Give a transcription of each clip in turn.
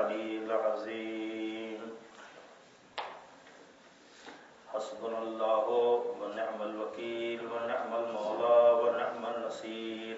العلي العظيم حسبنا الله ونعم الوكيل ونعم المولى ونعم النصير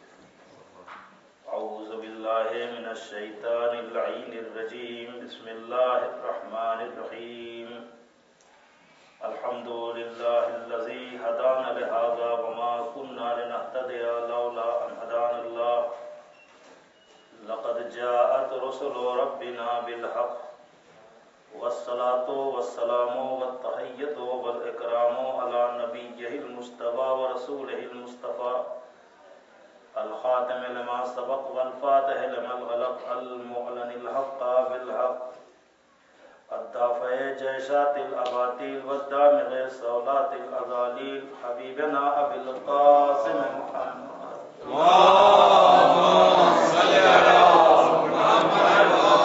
أعوذ بالله من الشيطان اللعين الرجيم بسم الله الرحمن الرحيم الحمد لله الذي هدانا لهذا وما كنا لنهتدي لولا أن هدانا الله لقد جاءت رسل ربنا بالحق والصلاة والسلام والتحية والإكرام على نبيه المصطفى ورسوله المصطفى الخاتم لما سبق والفاتح لما الغلق المعلن الحق بالحق الدافع جيشات الأباطيل والدامغ صولات الأذاليل حبيبنا أبي القاسم محمد اللهم صل على محمد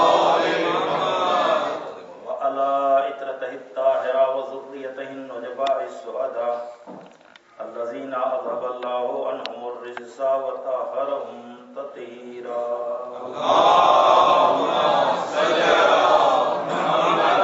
وعلى إترته الطاهرة وذريته النجباء السعداء الذين أذهب الله عنهم الرجس وطهرهم تطهيرا اللهم صل على محمد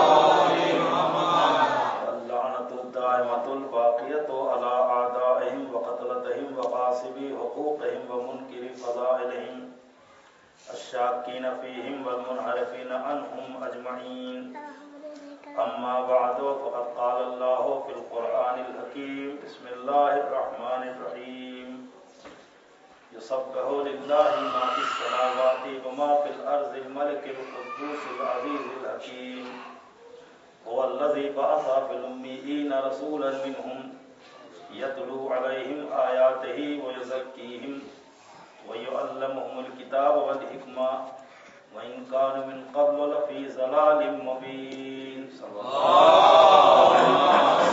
واللعنة الدائمة الباقية على أعدائهم وقتلتهم وغاصبي حقوقهم ومنكر فضائلهم الشاكين فيهم والمنحرفين عنهم أجمعين أما بعد فقد قال الله في القرآن الحكيم بسم الله الرحمن الرحيم يسبح لله ما في السماوات وما في الأرض الملك القدوس العزيز الحكيم هو الذي بعث في الأميين رسولا منهم يتلو عليهم آياته ويزكيهم ويعلمهم الكتاب والحكمة وإن كانوا من قبل لفي ضلال مبين صلى الله عليه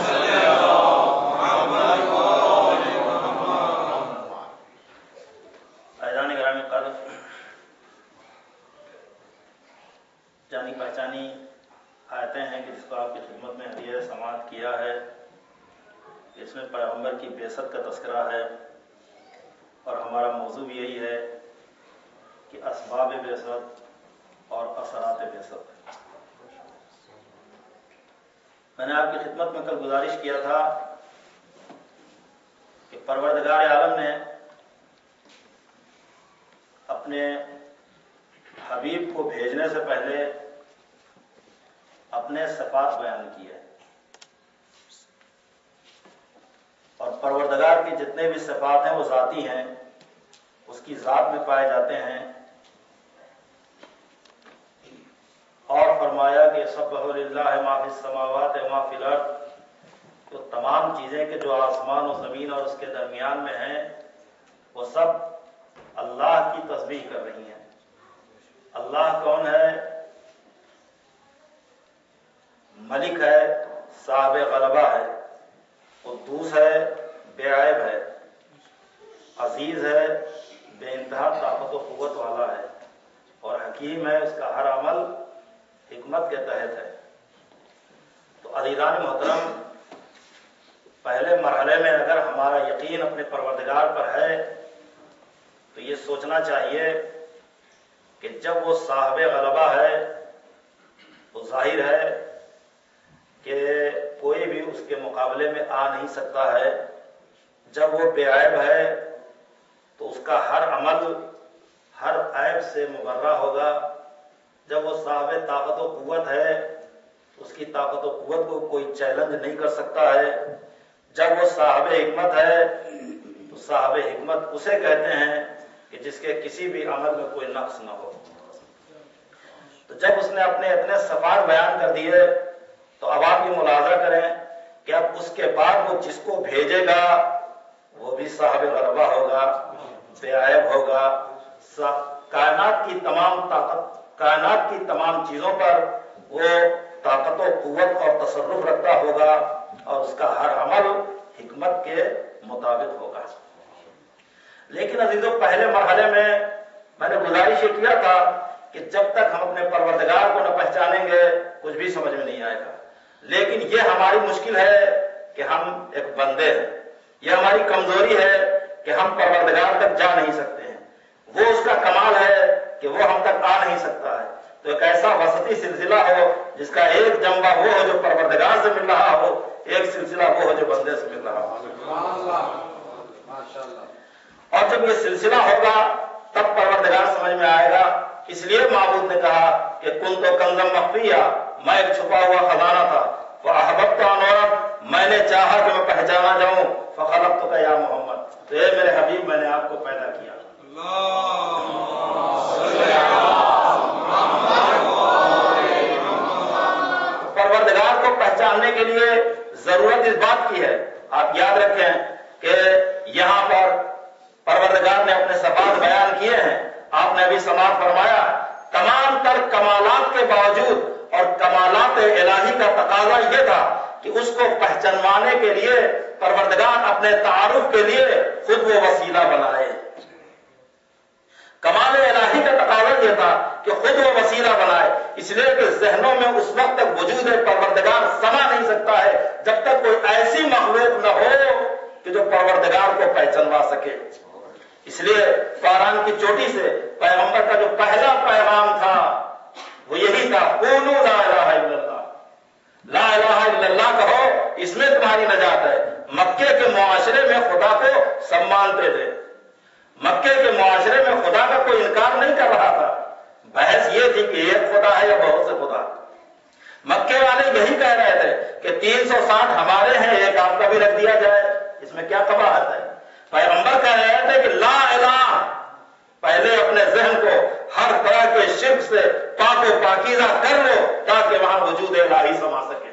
وسلم. عزیزان گرامی قدر، جانی پہچانی آیتیں ہیں کہ جس کو آپ کی خدمت میں ہدیہ سماعت کیا ہے. اس میں پیغمبر کی بعثت کا تذکرہ ہے اور ہمارا موضوع بھی یہی ہے کہ اسباب بعثت اور اثرات بعثت. میں نے آپ کی خدمت میں کل گزارش کیا تھا کہ پروردگار عالم نے اپنے حبیب کو بھیجنے سے پہلے اپنے صفات بیان کیے اور پروردگار کے جتنے بھی صفات ہیں وہ ذاتی ہیں، اس کی ذات میں پائے جاتے ہیں. اور فرمایا کہ سبح للہ ما فی السماوات ما فی الارض، تو تمام چیزیں کہ جو آسمان و زمین اور اس کے درمیان میں ہیں وہ سب اللہ کی تسبیح کر رہی ہیں. اللہ کون ہے؟ ملک ہے، صاحب غلبہ ہے، قدوس ہے، بے عیب ہے، عزیز ہے، بے انتہا طاقت و قوت والا ہے، اور حکیم ہے، اس کا ہر عمل حکمت کے تحت ہے. تو عزیزان محترم، پہلے مرحلے میں اگر ہمارا یقین اپنے پروردگار پر ہے تو یہ سوچنا چاہیے کہ جب وہ صاحب غلبہ ہے تو ظاہر ہے کہ کوئی بھی اس کے مقابلے میں آ نہیں سکتا ہے. جب وہ بے عیب ہے تو اس کا ہر عمل ہر عیب سے مبرہ ہوگا. جب وہ صاحب طاقت و قوت ہے تو اس کی طاقت و قوت کو کوئی چیلنج نہیں کر سکتا ہے. جب وہ صاحب حکمت ہے تو صاحب حکمت اسے کہتے ہیں کہ جس کے کسی بھی عمل میں کوئی نقص نہ ہو. تو جب اس نے اپنے اتنے صفات بیان کر دیے تو اب آپ یہ ملاحظہ کریں کہ اب اس کے بعد وہ جس کو بھیجے گا وہ بھی صاحب غلبہ ہوگا، بے عیب ہوگا، کائنات کی تمام چیزوں پر وہ طاقت و قوت اور تصرف رکھتا ہوگا اور اس کا ہر عمل حکمت کے مطابق ہوگا. لیکن عزیزوں، پہلے مرحلے میں نے گزارش یہ کیا تھا کہ جب تک ہم اپنے پروردگار کو نہ پہچانیں گے کچھ بھی سمجھ میں نہیں آئے گا. لیکن یہ ہماری مشکل ہے کہ ہم ایک بندے ہیں، یہ ہماری کمزوری ہے کہ ہم پروردگار تک جا نہیں سکتے ہیں. وہ اس کا کمال ہے کہ وہ ہم تک آ نہیں سکتا ہے. تو ایک ایسا وسطی سلسلہ ہو جس کا ایک جنبہ وہ ہو جو پروردگار سے مل رہا ہو، ایک سلسلہ وہ ہو جو بندے سے مل رہا ہو۔ اور جب یہ سلسلہ ہوگا تب پروردگار سمجھ میں آئے گا۔ اس لیے معبود نے کہا کہ کن تو کنزم مخفیہ، میں ایک چھپا ہوا خزانہ تھا، فاحببت ان اعرف، میں نے چاہا کہ میں پہچانا جاؤں، فخلقتک یا محمد، تو اے میرے حبیب میں نے آپ کو پیدا کیا۔ پروردگار کو پہچاننے کے لیے ضرورت اس بات کی ہے، آپ یاد رکھیں کہ یہاں پر پروردگار نے اپنے صفات بیان کیے ہیں، آپ نے ابھی سماعت فرمایا، تمام تر کمالات کے باوجود اور کمالات الہی کا تقاضا یہ تھا کہ اس کو پہچانوانے کے لیے پروردگار اپنے تعارف کے لیے خود وہ وسیلہ بنائے۔ کمال الہی کا تقاضا یہ تھا کہ خود وہ وسیلہ بنائے، اس لیے کہ ذہنوں میں اس وقت تک وجود پروردگار سما نہیں سکتا ہے جب تک کوئی ایسی مخلوق نہ ہو کہ جو پروردگار کو پہچانوا سکے۔ اس لیے فاران کی چوٹی سے پیغمبر کا جو پہلا پیغام تھا وہ یہی تھا، قولوا لا الہ الا اللہ، لا الہ الا اللہ کہو، اس میں تمہاری نجات ہے۔ مکے کے معاشرے میں خدا کو سب مانتے تھے، مکے کے معاشرے میں خدا کا کوئی انکار نہیں کر رہا تھا، بحث یہ تھی کہ ایک خدا ہے یا بہت سے خدا۔ مکے والے یہی کہہ رہے تھے کہ 360 ہمارے ہیں، ایک آپ کا بھی رکھ دیا جائے، اس میں کیا قباحت ہے؟ پیغمبر کہہ رہے تھے کہ لا الہ، پہلے اپنے ذہن کو ہر طرح کے شرک سے پاک و پاکیزہ کر لو تاکہ وہاں وجود الہی سما سکے،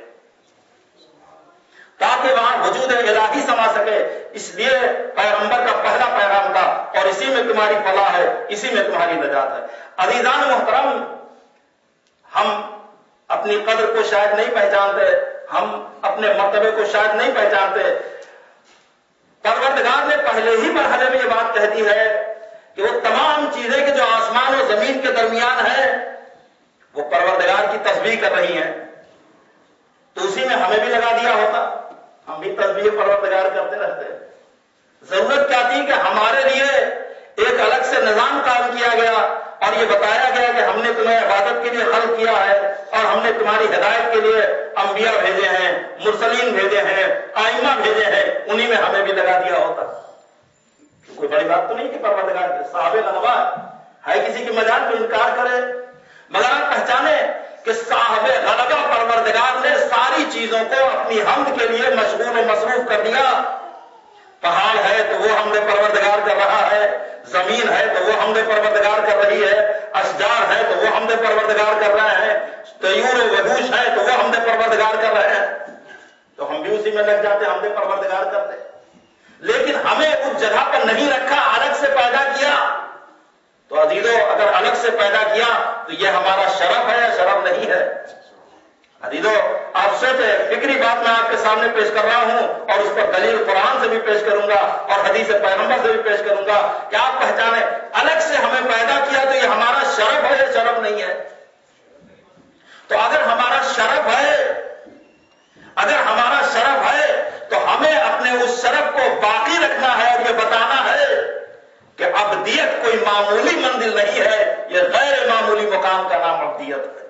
تاکہ وہاں وجود الہی سما سکے۔ اس لیے پیغمبر کا پہلا پیغام تھا، اور اسی میں تمہاری فلاح ہے، اسی میں تمہاری نجات ہے۔ عزیزان محترم، ہم اپنی قدر کو شاید نہیں پہچانتے، ہم اپنے مرتبے کو شاید نہیں پہچانتے۔ پروردگار نے پہلے ہی مرحلے میں یہ بات کہہ دی ہے کہ وہ تمام چیزیں کہ جو آسمان و زمین کے درمیان ہیں وہ پروردگار کی تسبیح کر رہی ہیں، تو اسی میں ہمیں بھی لگا دیا ہوتا، ہم بھی تسبیح پروردگار کرتے رہتے۔ ضرورت کیا تھی کہ ہمارے لیے ایک الگ سے نظام قائم کیا گیا اور یہ بتایا گیا کہ ہم نے تمہیں عبادت کے لیے خلق کیا ہے اور ہم نے تمہاری ہدایت کے لیے انبیاء بھیجے ہیں، مرسلین بھیجے ہیں، ائمہ بھیجے ہیں، انہی میں ہمیں بھی لگا دیا ہوتا۔ کوئی بڑی بات تو نہیں کہ پروردگار کے صاحب غلبہ ہے، کسی کی مجال کو انکار کرے، مگر آپ پہچانے کہ صاحب غلبہ پروردگار نے ساری چیزوں کو اپنی حمد کے لیے مشغول و مصروف کر دیا۔ پہاڑ ہے تو وہ حمد پروردگار کر رہا ہے، زمین ہے تو وہ حمد پروردگار کر رہی ہے، اشجار ہے تو وہ حمد پروردگار کر رہے ہیں، طیور و وحوش ہے تو وہ حمد پروردگار کر رہے ہیں، تو ہم بھی اسی میں لگ جاتے، حمد پروردگار کرتے۔ لیکن ہمیں اس جگہ پر نہیں رکھا، الگ سے پیدا کیا۔ تو عزیزو، اگر الگ سے پیدا کیا تو یہ ہمارا شرف ہے یا شرف نہیں ہے؟ عزیزو، آپ سے فکری بات میں آپ کے سامنے پیش کر رہا ہوں، اور اس پر دلیل قرآن سے بھی پیش کروں گا اور حدیث پیغمبر سے بھی پیش کروں گا کہ آپ پہچانیں الگ سے ہمیں پیدا کیا تو یہ ہمارا شرف ہے یا شرف نہیں ہے؟ تو اگر ہمارا شرف ہے، اگر ہمارا شرف ہے تو ہمیں اپنے اس شرف کو باقی رکھنا ہے اور یہ بتانا ہے کہ ابدیت کوئی معمولی منزل نہیں ہے، یہ غیر معمولی مقام کا نام ابدیت ہے،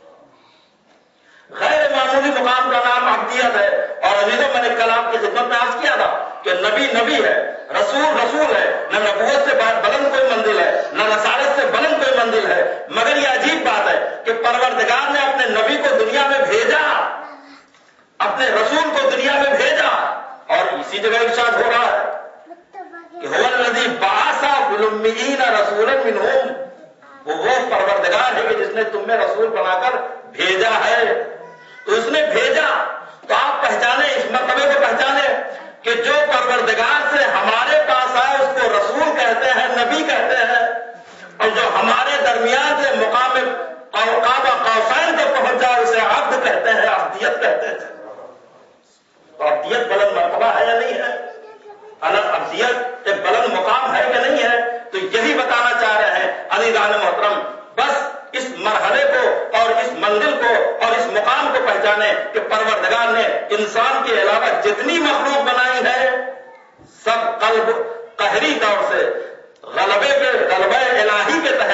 غیر معمولی مقام کا نام ابدیت ہے۔ اور عزیزوں، میں نے کل آپ کی خدمت میں عرض کیا تھا کہ نبی نبی ہے، رسول رسول ہے، نہ نبوت سے بلند کوئی منزل ہے، نہ رسالت سے بلند کوئی منزل ہے، مگر یہ عجیب بات ہے کہ پروردگار نے اپنے نبی کو دنیا میں بھیجا، اپنے رسول کو دنیا میں بھیجا، اور اسی جگہ ارشاد ہو رہا ہے کہ هو الذی بعث فی الامیین رسولا منہم، وہ پروردگار ہے کہ جس نے تم میں رسول بنا کر بھیجا ہے۔ تو اس نے بھیجا تو آپ پہچانے، اس مرتبے کو پہچانے کہ جو پروردگار سے ہمارے پاس آئے اس کو رسول کہتے ہیں، نبی کہتے ہیں، اور جو ہمارے درمیان سے مقام قاب قوسین کو پہنچ جائے اسے عبد کہتے ہیں، عبدیت کہتے ہیں۔ تو عبدیت بلند مرتبہ ہے یا نہیں ہے؟ الگ عبدیت ایک بلند مقام ہے کہ نہیں ہے؟ تو یہی بتانا چاہ رہے ہیں عزیزان محترم، بس اس مرحلے کو اور اس منزل کو اور اس مقام کو پہچانے کہ پروردگار نے انسان کے علاوہ جتنی مخلوق بنائی ہے سب قلب قہری طور سے غلبہ الہی کے تحت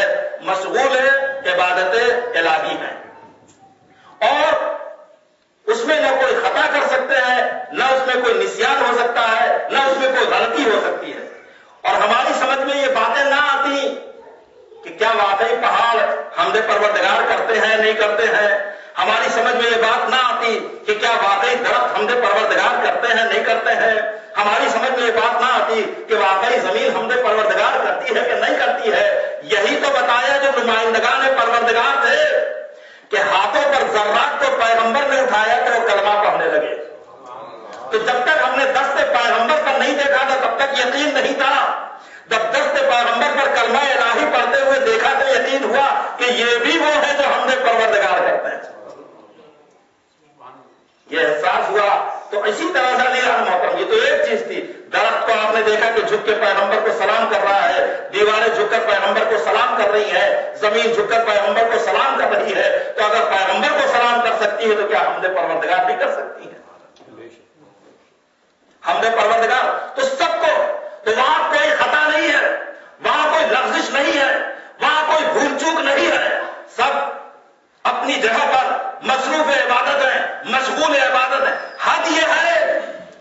مشغول عبادت الہی ہیں، اور اس میں نہ کوئی خطا کر سکتے ہیں، نہ اس میں کوئی نسیان ہو سکتا ہے، نہ اس میں کوئی غلطی ہو سکتی ہے۔ اور ہماری سمجھ میں یہ باتیں نہ آتی کہ کیا واقعی پہاڑ حمد پروردگار کرتے ہیں نہیں کرتے ہیں، ہماری سمجھ میں یہ بات نہ آتی کہ کیا واقعی درخت حمد پروردگار کرتے ہیں نہیں کرتے ہیں، ہماری سمجھ میں یہ بات نہ آتی کہ واقعی زمین حمد پروردگار کرتی ہے کہ نہیں کرتی ہے۔ یہی تو بتایا جو نمائندگان پروردگار تھے کہ ہاتھوں پر ذرات کو پیغمبر نے اٹھایا تو وہ کلمہ پڑھنے لگے۔ تو جب تک ہم نے دست پیغمبر پر نہیں دیکھا تھا تب تک یقین نہیں تھا، جب دست پیغمبر پر کلمہ الہی پڑھتے ہوئے دیکھا تو یقین ہوا کہ یہ بھی وہ ہے جو ہم نے پروردگار کرتے ہیں، یہ احساس ہوا۔ تو اسی طرح سے علی محترم، یہ تو ایک چیز تھی، درخت کو آپ نے دیکھا کہ جھک کے پیغمبر کو سلام کر رہا ہے، دیواریں جھک کر پیغمبر کو سلام کر رہی ہے، زمین جھک کر پیغمبر کو سلام کر رہی ہے، تو اگر پیغمبر کو سلام کر سکتی ہے تو کیا حمد پروردگار بھی کر سکتی ہے؟ حمد پروردگار تو سب کو، تو وہاں کوئی خطا نہیں ہے، وہاں کوئی لغزش نہیں ہے، وہاں کوئی بھول چوک نہیں ہے، سب اپنی جگہ پر مصروف عبادت ہے، مشغول عبادت ہے۔ حد یہ ہے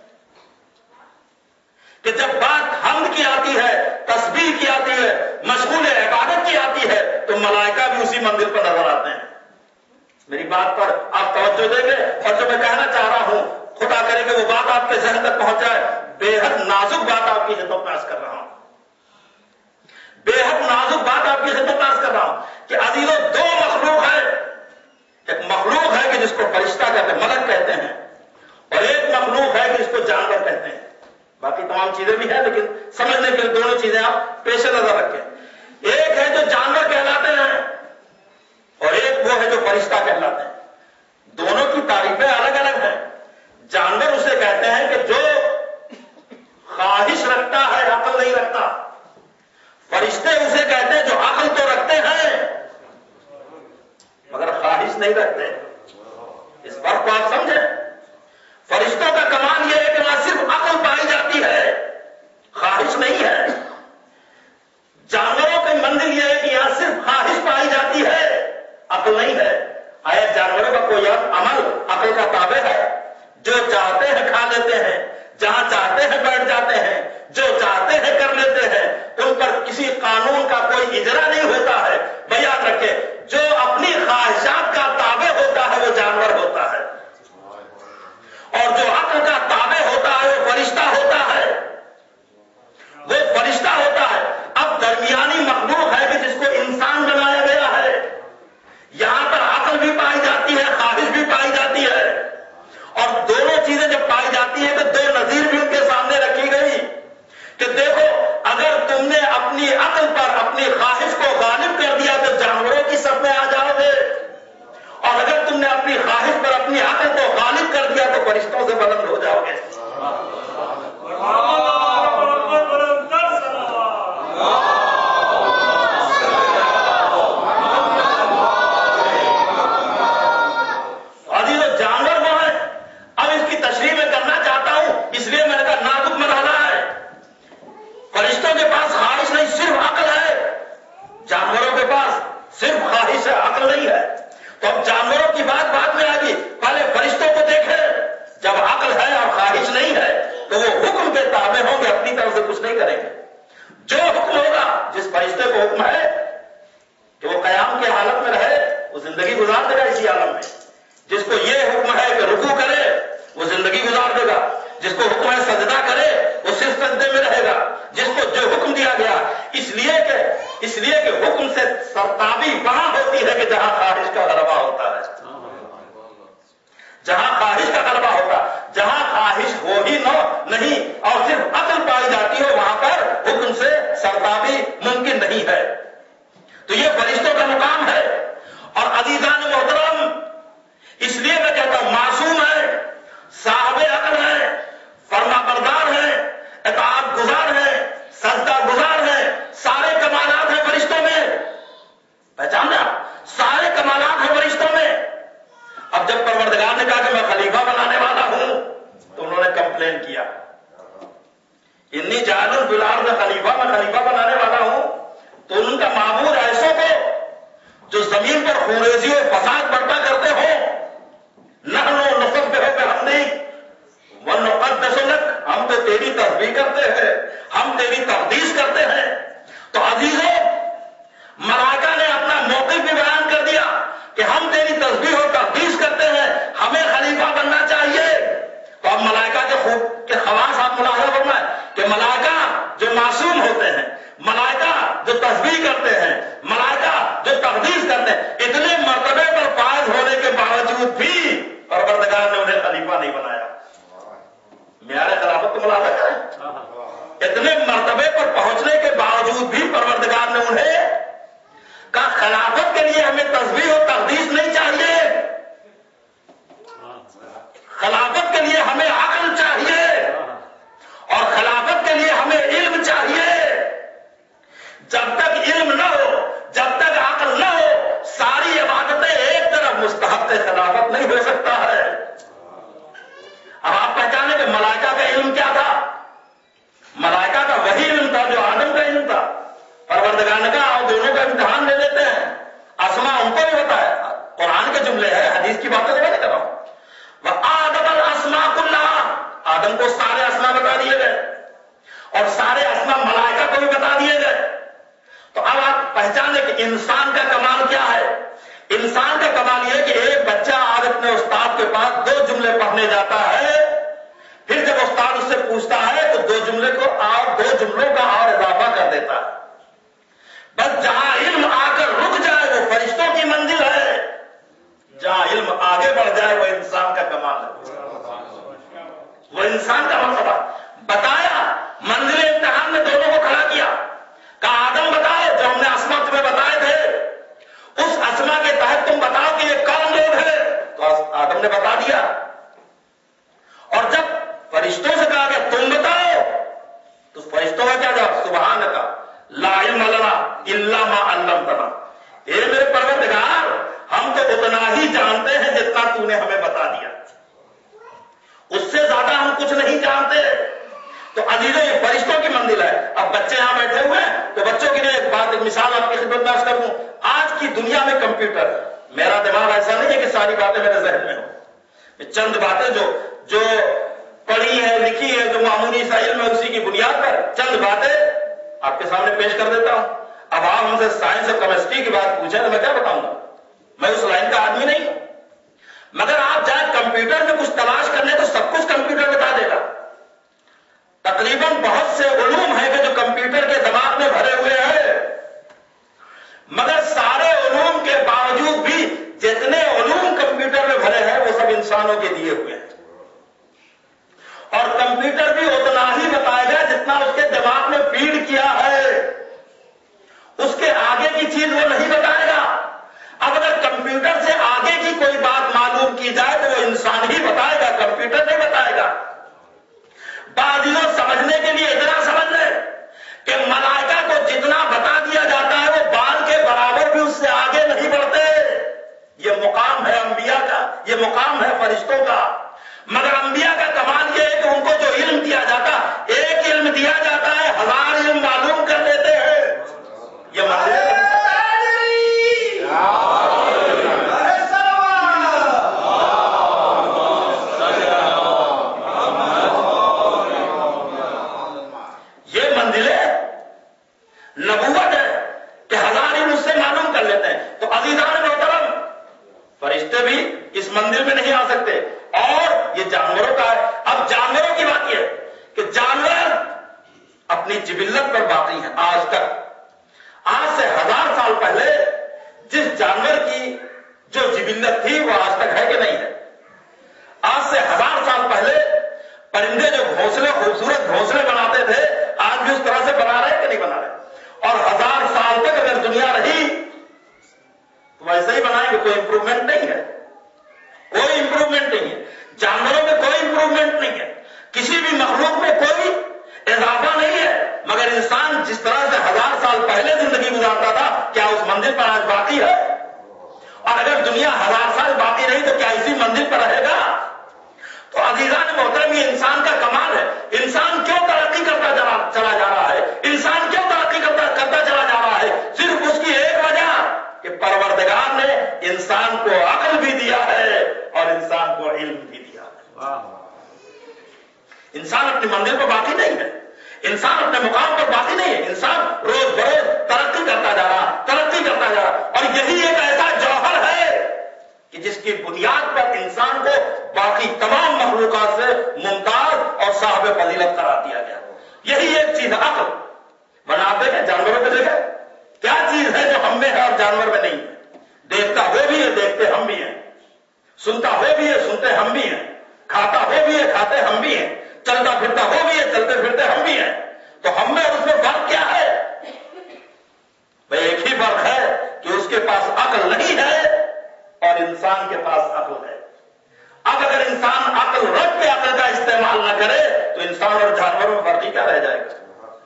کہ جب بات حمد کی آتی ہے، تسبیح کی آتی ہے، مشغول عبادت کی آتی ہے تو ملائکہ بھی اسی منزل پر نظر آتے ہیں۔ میری بات پر آپ توجہ دیں گے، اور جو میں کہنا چاہ رہا ہوں خدا کرے کہ وہ بات آپ کے ذہن تک پہنچ جائے۔ بے حد نازک بات آپ کی خدمت میں عرض کر رہا ہوں، بے حد نازک بات آپ کی خدمت میں عرض کر رہا ہوں کہ عزیزوں، دو مخلوق ہے، ایک مخلوق ہے کہ جس کو فرشتہ کہتے ہیں، ملک کہتے ہیں، اور ایک مخلوق ہے کہ جس کو جانور کہتے ہیں۔ باقی تمام چیزیں بھی ہیں لیکن سمجھنے کے لیے دونوں چیزیں آپ پیش نظر رکھیں۔ ایک ہے جو جانور کہلاتے ہیں اور ایک وہ ہے جو فرشتہ کہلاتے ہیں۔ دونوں کی تعریفیں الگ الگ ہیں۔ جانور اسے کہتے ہیں کہ جو خواہش رکھتا ہے، عقل نہیں رکھتا۔ فرشتے اسے کہتے ہیں جو عقل تو رکھتے ہیں مگر خواہش نہیں رکھتے۔ اس فرق کو آپ سمجھیں۔ فرشتوں کا کمال یہ ہے کہ وہاں صرف عقل پائی جاتی ہے، خواہش نہیں ہے۔ جانوروں کی منزل یہ ہے کہ یہاں صرف خواہش پائی جاتی ہے، عقل نہیں ہے۔ آیا جانوروں کا کوئی عمل عقل کا تابع ہے؟ جو چاہتے ہیں کھا لیتے ہیں، جہاں چاہتے ہیں بیٹھ جاتے ہیں، جو چاہتے ہیں کر لیتے ہیں، ان پر کسی قانون کا کوئی اجرا نہیں ہوتا ہے۔ بھائی یاد رکھے، جو اپنی خواہشات کا تابع ہوتا ہے وہ جانور ہوتا ہے، اور جو عقل کا تابع ہوتا ہے وہ فرشتہ ہوتا ہے، وہ فرشتہ ہوتا ہے۔ اب درمیانی مخلوق ہے کہ جس کو انسان بنایا گیا ہے، یہاں پر عقل بھی پائی جاتی ہے، خواہش بھی پائی جاتی ہے، اور دونوں چیزیں جب پائی جاتی ہیں تو دو نظیر بھی ان کے سامنے رکھی گئی کہ دیکھو، اگر تم نے اپنی عقل پر اپنی خواہش کو غالب کر دیا تو جانوروں کی صف میں آ جاؤ گے، اور اگر تم نے اپنی خواہش پر اپنی عقل کو غالب کر دیا تو فرشتوں سے بلند ہو جاؤ گے۔ جانور وہ ہے۔ اب اس کی تشریح میں کرنا چاہتا ہوں، اس لیے میں نے کہا نازک مرحلہ ہے۔ فرشتوں کے پاس خواہش نہیں، صرف عقل ہے۔ جانوروں کے پاس صرف خواہش ہے، عقل نہیں ہے۔ تو اب جانوروں کی بات بعد میں آ گئی، پہلے فرشتوں کو دیکھیں۔ جب عقل ہے اور خواہش نہیں ہے تو وہ حکم کے تابع ہوں گے، اپنی طرف سے کچھ نہیں کریں گے۔ جو حکم ہوگا، جس فرشتے کو حکم ہے کہ وہ قیام کی حالت میں رہے، وہ زندگی گزار دے گا اسی عالم میں۔ جس کو یہ حکم ہے کہ رکوع کرے وہ زندگی گزار دے گا، جس کو حکم ہے سجدہ کرے وہ صرف سجدے میں رہے گا، جس کو جو حکم دیا گیا۔ اس لیے کہ حکم سے سرتابی وہاں ہوتی ہے کہ جہاں خواہش کا غلبہ ہوتا ہے، جہاں خواہش کا غلبہ ہوتا، جہاں خواہش ہو ہی نہیں اور صرف عقل پائی جاتی ہے وہاں پر حکم سے سرتابی ممکن نہیں ہے۔ تو یہ فرشتوں کا مقام ہے۔ اور عزیزان محترم، اس لیے میں کہتا ہوں معصوم ہے، صاحب عقل ہے، فرما بردار ہے، اطاعت گزار ہے، سجدہ گزار ہے، سارے کمالات ہیں فرشتوں میں۔ پہچانا، سارے کمالات ہیں فرشتوں میں۔ اب جب پروردگار نے کہا کہ میں خلیفہ بنانے والا ہوں تو انہوں نے کمپلین کیا، انی جاعل فی الارض خلیفہ، میں خلیفہ بنانے والا ہوں۔ تو ان کا معمور ایسوں کو جو زمین پر خونریزی و فساد برپا کرتے ہو، نحن نسبح بحمدک ونقدس لک، ہم تو تیری تسبیح کرتے ہیں، ہم تیری تقدیس کرتے ہیں۔ تو عزیزوں، ملائکہ نے اپنا موقف بھی بیان کر دیا کہ ہم تیری تسبیح و تقدیس کرتے ہیں، ہمیں خلیفہ بننا چاہیے۔ تو اب ملائکہ کے خواص آپ ملاحظہ فرمائیں کہ ملائکہ جو معصوم ہوتے ہیں، ملائکہ جو تسبیح کرتے ہیں، ملائکہ جو تقدیس کرتے ہیں، اتنے مرتبے پر فائز ہونے کے باوجود بھی پروردگار نے انہیں خلیفہ نہیں بنایا۔ معیار خلافت کو ملاحظہ کریں، اتنے مرتبے پر پہنچنے کے باوجود بھی پروردگار نے انہیں کہا خلافت کے لیے ہمیں تسبیح و تقدیس نہیں چاہیے، خلافت کے لیے ہمیں عقل چاہیے، اور خلافت کے لیے ہمیں علم چاہیے۔ جب تک علم نہ ہو، جب تک عقل نہ ہو، ساری عبادتیں ایک طرف، مستحق خلافت نہیں ہو سکتا ہے۔ اب آپ پہچانے کہ ملائکہ کا علم کیا تھا؟ ملائکہ کا وہی علم تھا جو آدم کا علم تھا۔ پروردگار نے کہا اور دونوں کا امتحان لے لیتے ہیں، اسماء ان کو بھی بتایا، قرآن کے جملے ہیں، حدیث کی باتیں تو میں نہیں کر رہا ہوں۔ وَآدَمَ الْأَسْمَاءَ كُلَّهَا، آدم کو سارے اسماء بتا دیے گئے، اور سارے اسماء ملائکہ کو بھی بتا دیے گئے۔ تو اب آپ پہچانے کہ انسان کا کمال کیا ہے۔ انسان کا کمال یہ کہ ایک بچہ آج اپنے استاد کے پاس 2 جملے پڑھنے جاتا ہے، پھر جب استاد اس سے پوچھتا ہے تو 2 جملے کو اور 2 جملوں کا اور اضافہ کر دیتا ہے۔ بس جہاں علم آ کر رک جائے وہ فرشتوں کی منزل ہے، جہاں علم آگے بڑھ جائے وہ انسان کا کمال ہے، وہ انسان کا مرتبہ بتایا۔ منزل امتحان میں دونوں کو کھڑا کیا، کہا آدم بتاؤ جو ہم نے اسماء تمہیں بتائے تھے، اس اسماء کے تحت تم بتاؤ کہ یہ کون لوگ ہیں۔ تو آدم نے بتا دیا، اور جب فرشتوں سے کہا کہ تم بتاؤ تو فرشتوں کا کیا جواب؟ سبحانک لا علم لنا الا ما علمتنا، اے میرے پروردگار ہم تو اتنا ہی جانتے ہیں جتنا تو نے ہمیں بتا دیا، اس سے زیادہ ہم کچھ نہیں جانتے۔ تو عزیزوں یہ فرشتوں کی منزل ہے۔ اب بچے یہاں بیٹھے ہوئے ہیں تو بچوں کے لیے ایک بات، ایک مثال آپ کی خدمت میں عرض کر دوں۔ آج کی دنیا میں کمپیوٹر ہے، میرا دماغ ایسا نہیں ہے کہ ساری باتیں میرے ذہن میں ہوں، چند باتیں جو پڑھی ہے، لکھی ہے، جو معمولی سا علم ہے، اسی کی بنیاد پر چند باتیں آپ کے سامنے پیش کر دیتا ہوں۔ اب آپ ہم سے سائنس اور کیمسٹری کی بات پوچھیں تو میں کیا بتاؤں گا؟ میں اس لائن کا آدمی نہیں ہوں۔ مگر آپ جائیں کمپیوٹر میں کچھ تلاش کرنے تو سب کچھ کمپیوٹر بتا دے گا۔ تقریباً بہت سے علوم ہیں کہ جو کمپیوٹر کے دماغ میں بھرے ہوئے ہیں، مگر سارے علوم کے باوجود بھی جتنے علوم کمپیوٹر میں بھرے ہیں وہ سب انسانوں کے دیے ہوئے ہیں، اور کمپیوٹر بھی اتنا ہی بتائے گا جتنا اس کے دماغ میں فیڈ کیا ہے، اس کے آگے کی چیز وہ نہیں بتائے گا۔ اب اگر کمپیوٹر سے آگے کی کوئی بات معلوم کی جائے تو وہ انسان ہی بتائے گا، کمپیوٹر نہیں بتائے گا۔ بعض سمجھنے کے لیے اتنا سمجھ لیں کہ ملائکہ کو جتنا بتا دیا جاتا ہے وہ بال کے برابر بھی اس سے آگے نہیں بڑھتے۔ یہ مقام ہے انبیاء کا، یہ مقام ہے فرشتوں کا۔ مگر انبیاء کا کمال یہ ہے کہ ان کو جو علم دیا جاتا، ایک علم دیا جاتا ہے، 1000 علم معلوم کر لیتے ہیں۔ یہ معلوم نبوت ہے کہ 1000 علم اس سے معلوم کر لیتے ہیں۔ تو عزیزان محترم، فرشتے بھی اس منزل میں نہیں آ سکتے، اور یہ جانوروں کا ہے۔ اب جانوروں کی بات یہ ہے کہ جانور اپنی جبلت پر باقی ہیں آج تک۔ آج سے 1000 سال پہلے جس جانور کی جو جبلت تھی وہ آج تک ہے کہ نہیں ہے؟ آج سے 1000 سال پہلے پرندے جو گھونسلے، خوبصورت گھونسلے بناتے تھے، آج بھی اس طرح سے بنا رہے ہیں کہ نہیں بنا رہے؟ اور 1000 سال تک اگر دنیا رہی تو ویسے ہی بنائیں گے، کوئی امپروومنٹ نہیں ہے، کوئی امپروومنٹ نہیں ہے۔ جانوروں میں کوئی امپروومنٹ نہیں ہے، کسی بھی مخلوق میں کوئی اضافہ نہیں ہے، مگر انسان جس طرح سے 1000 سال پہلے زندگی گزارتا تھا، کیا اس منزل پر آج باقی ہے؟ اور اگر دنیا 1000 سال باقی رہی تو کیا اسی منزل پر رہے گا؟ تو عزیزان محترم، یہ انسان کا کمال ہے۔ انسان کیوں ترقی کرتا چلا جا رہا ہے؟ انسان کیوں ترقی کرتا چلا جا رہا ہے؟ صرف اس کی ایک وجہ کہ پروردگار نے انسان کو عقل بھی دیا ہے اور انسان کو علم بھی دیا ہے. انسان اپنی منزل پر باقی نہیں ہے, انسان اپنے مقام پر باقی نہیں ہے, انسان روز بروز ترقی کرتا جا رہا, اور یہی ایک ایسا جوہر ہے کہ جس کی بنیاد پر انسان کو باقی تمام مخلوقات سے ممتاز اور صاحب فضیلت قرار دیا گیا. یہی ایک چیز عقل. ورنہ آپ دیکھیں جانوروں کو دیکھیں, کیا چیز ہے جو ہم میں ہے اور جانور میں نہیں ہے؟ دیکھتا وہ بھی ہے, دیکھتے ہم بھی ہیں, سنتا وہ بھی ہے, سنتے ہم بھی ہیں, کھاتا وہ بھی ہے, کھاتے ہم بھی ہیں, چلتا پھرتا وہ بھی ہے, چلتے پھرتے ہم بھی ہیں. تو ہم میں اور اس میں فرق کیا ہے؟ بھئی ایک ہی فرق ہے کہ اس کے پاس عقل نہیں ہے اور انسان کے پاس عقل ہے. اب اگر انسان عقل رکھ کے عقل کا استعمال نہ کرے تو انسان اور جانوروں میں فرق ہی کیا رہ جائے گا؟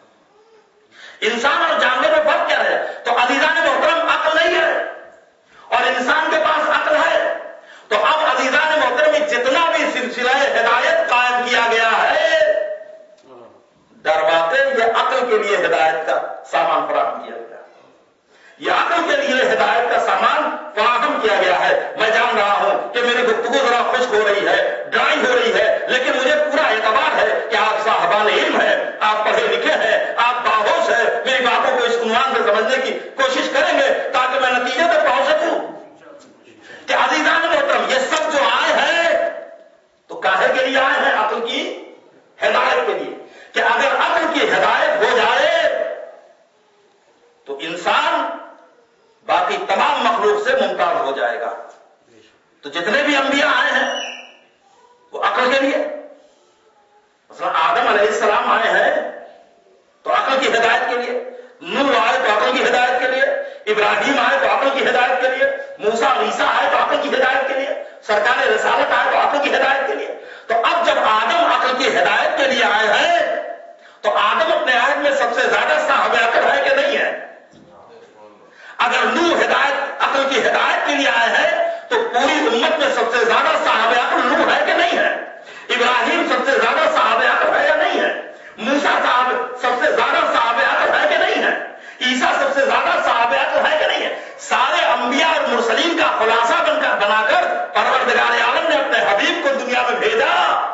انسان اور جانور میں فرق کیا ہے؟ تو عزیزان محترم عقل نہیں ہے اور انسان کے پاس عقل ہے. تو اب عزیزان محترم جتنا بھی سلسلہ ہدایت قائم کیا گیا ہے, در واقع یہ عقل کے لیے ہدایت کا سامان فراہم کیا گیا, یہ عقل کے لیے ہدایت کا سامان فراہم کیا گیا ہے. میں جان رہا ہوں کہ میری گفتگو ذرا خشک ہو رہی ہے, ڈرائی ہو رہی ہے, لیکن مجھے پورا اعتبار ہے کہ آپ صاحبان علم ہیں, آپ پڑھے لکھے ہیں, آپ باہوش ہیں, میری باتوں کو اس عنوان سے سمجھنے کی کوشش کریں گے تاکہ میں نتیجے تک پہنچ سکوں کہ عزیزان محترم یہ سب جو آئے ہیں تو کاہے کے لیے آئے ہیں؟ عقل کی ہدایت کے لیے. کہ اگر عقل کی ہدایت ہو جائے تو انسان باقی تمام مخلوق سے ممتاز ہو جائے گا. تو جتنے بھی انبیاء آئے ہیں وہ عقل کے لیے. مثلا آدم علیہ السلام آئے ہیں تو عقل کی ہدایت کے لیے, نوح آئے تو عقل کی ہدایت کے لیے, ابراہیم آئے تو عقل کی ہدایت کے لیے, موسیٰ عیسیٰ آئے تو عقل کی ہدایت کے لیے, سرکار رسالت آئے تو عقل کی ہدایت کے لیے. تو اب جب آدم عقل کی ہدایت کے لیے آئے ہیں تو آدم اپنے عہد میں سب سے زیادہ صاحب عقل ہے کہ نہیں ہے؟ اگر نوح عقل کی ہدایت کے لیے آئے ہیں تو پوری امت میں سب سے زیادہ صاحب عقل نوح ہے کہ نہیں ہے؟ ابراہیم سب سے زیادہ صاحب عقل ہے یا نہیں ہے؟ موسیٰ سب سے زیادہ صاحب عقل ہے کہ نہیں ہے؟ عیسیٰ سب سے زیادہ صاحب عقل ہے کہ نہیں ہے؟ سارے انبیاء اور مرسلین کا خلاصہ بنا کر پروردگار عالم نے اپنے حبیب کو دنیا میں بھیجا.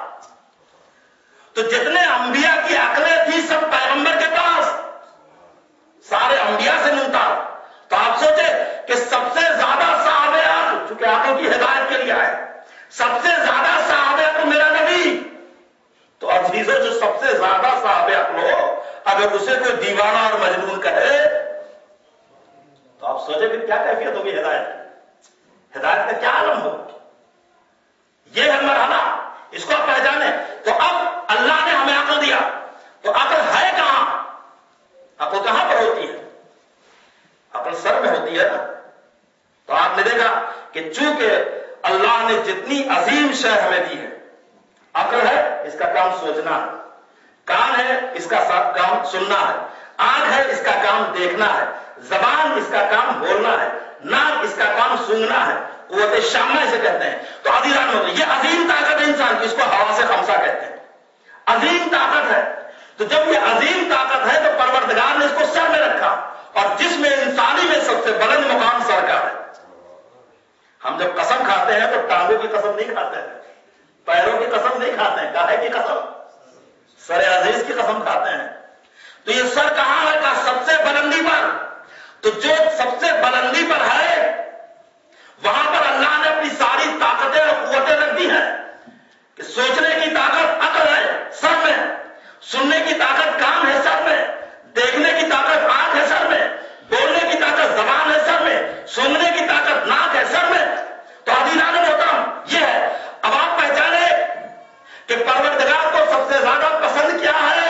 تو جتنے انبیاء کی عقلیں تھی سب پیغمبر کے پاس, سارے انبیاء سے ممتاز. تو آپ سوچے کہ سب سے زیادہ صاحب عقل, چونکہ عقل کی ہدایت کے لیے آئے, سب سے زیادہ صاحب عقل میرا نبی. تو عزیزوں جو سب سے زیادہ صاحب عقل ہو اگر اسے کوئی دیوانہ اور مجنون کہے تو آپ سوچے کہ کیا کیفیت ہوگی ہدایت کا کیا عالم ہو. یہ ہے مرحلہ, اس کو آپ پہچانے. تو اب اللہ نے ہمیں عقل دیا تو عقل ہے کہاں؟ عقل کہاں پر ہوتی ہے؟ عقل سر میں ہوتی ہے نا. تو آپ نے دیکھا کہ چونکہ اللہ نے جتنی عظیم شے ہمیں دی ہے, عقل ہے اس کا کام سوچنا ہے, کان ہے اس کا کام سننا ہے, آنکھ ہے اس کا کام دیکھنا ہے, زبان اس کا کام بولنا ہے, ناک اس کا کام سونگنا ہے, قوت شامہ اسے کہتے ہیں. تو عزیزان یہ عظیم طاقت ہے انسان کی, اس کو حواس خمسہ کہتے ہیں, عظیم طاقت ہے. تو جب یہ عظیم طاقت ہے تو پروردگار نے اس کو سر میں رکھا, اور جس میں انسانی میں سب سے بلند مقام سر کا ہے. ہم جب قسم کھاتے ہیں تو ٹانگوں کی قسم نہیں کھاتے ہیں, پیروں کی قسم نہیں کھاتے ہیں, کاہے کی قسم؟ سر عزیز کی قسم کھاتے ہیں. تو یہ سر کہاں ہے؟ کہا سب سے بلندی پر. تو جو سب سے بلندی پر ہے وہاں پر اللہ نے اپنی ساری طاقتیں اور قوتیں رکھ دی ہیں. کہ سوچنے کی طاقت عقل ہے سر میں, سننے کی طاقت کان ہے سر میں, دیکھنے کی طاقت آنکھ ہے سر میں, بولنے کی طاقت زبان ہے سر میں, سونگنے کی طاقت ناک ہے سر میں. تو عزیزان محترم یہ ہے. اب آپ پہچانے کہ پروردگار کو سب سے زیادہ پسند کیا ہے؟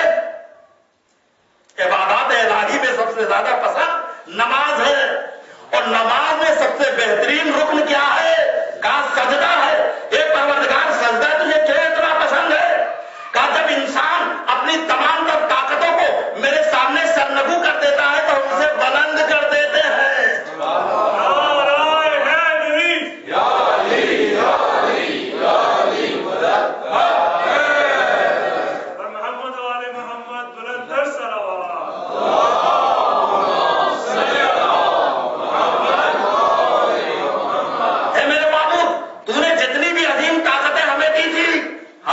عبادات الہی میں سب سے زیادہ پسند نماز ہے, اور نماز میں سب سے بہترین رکن کیا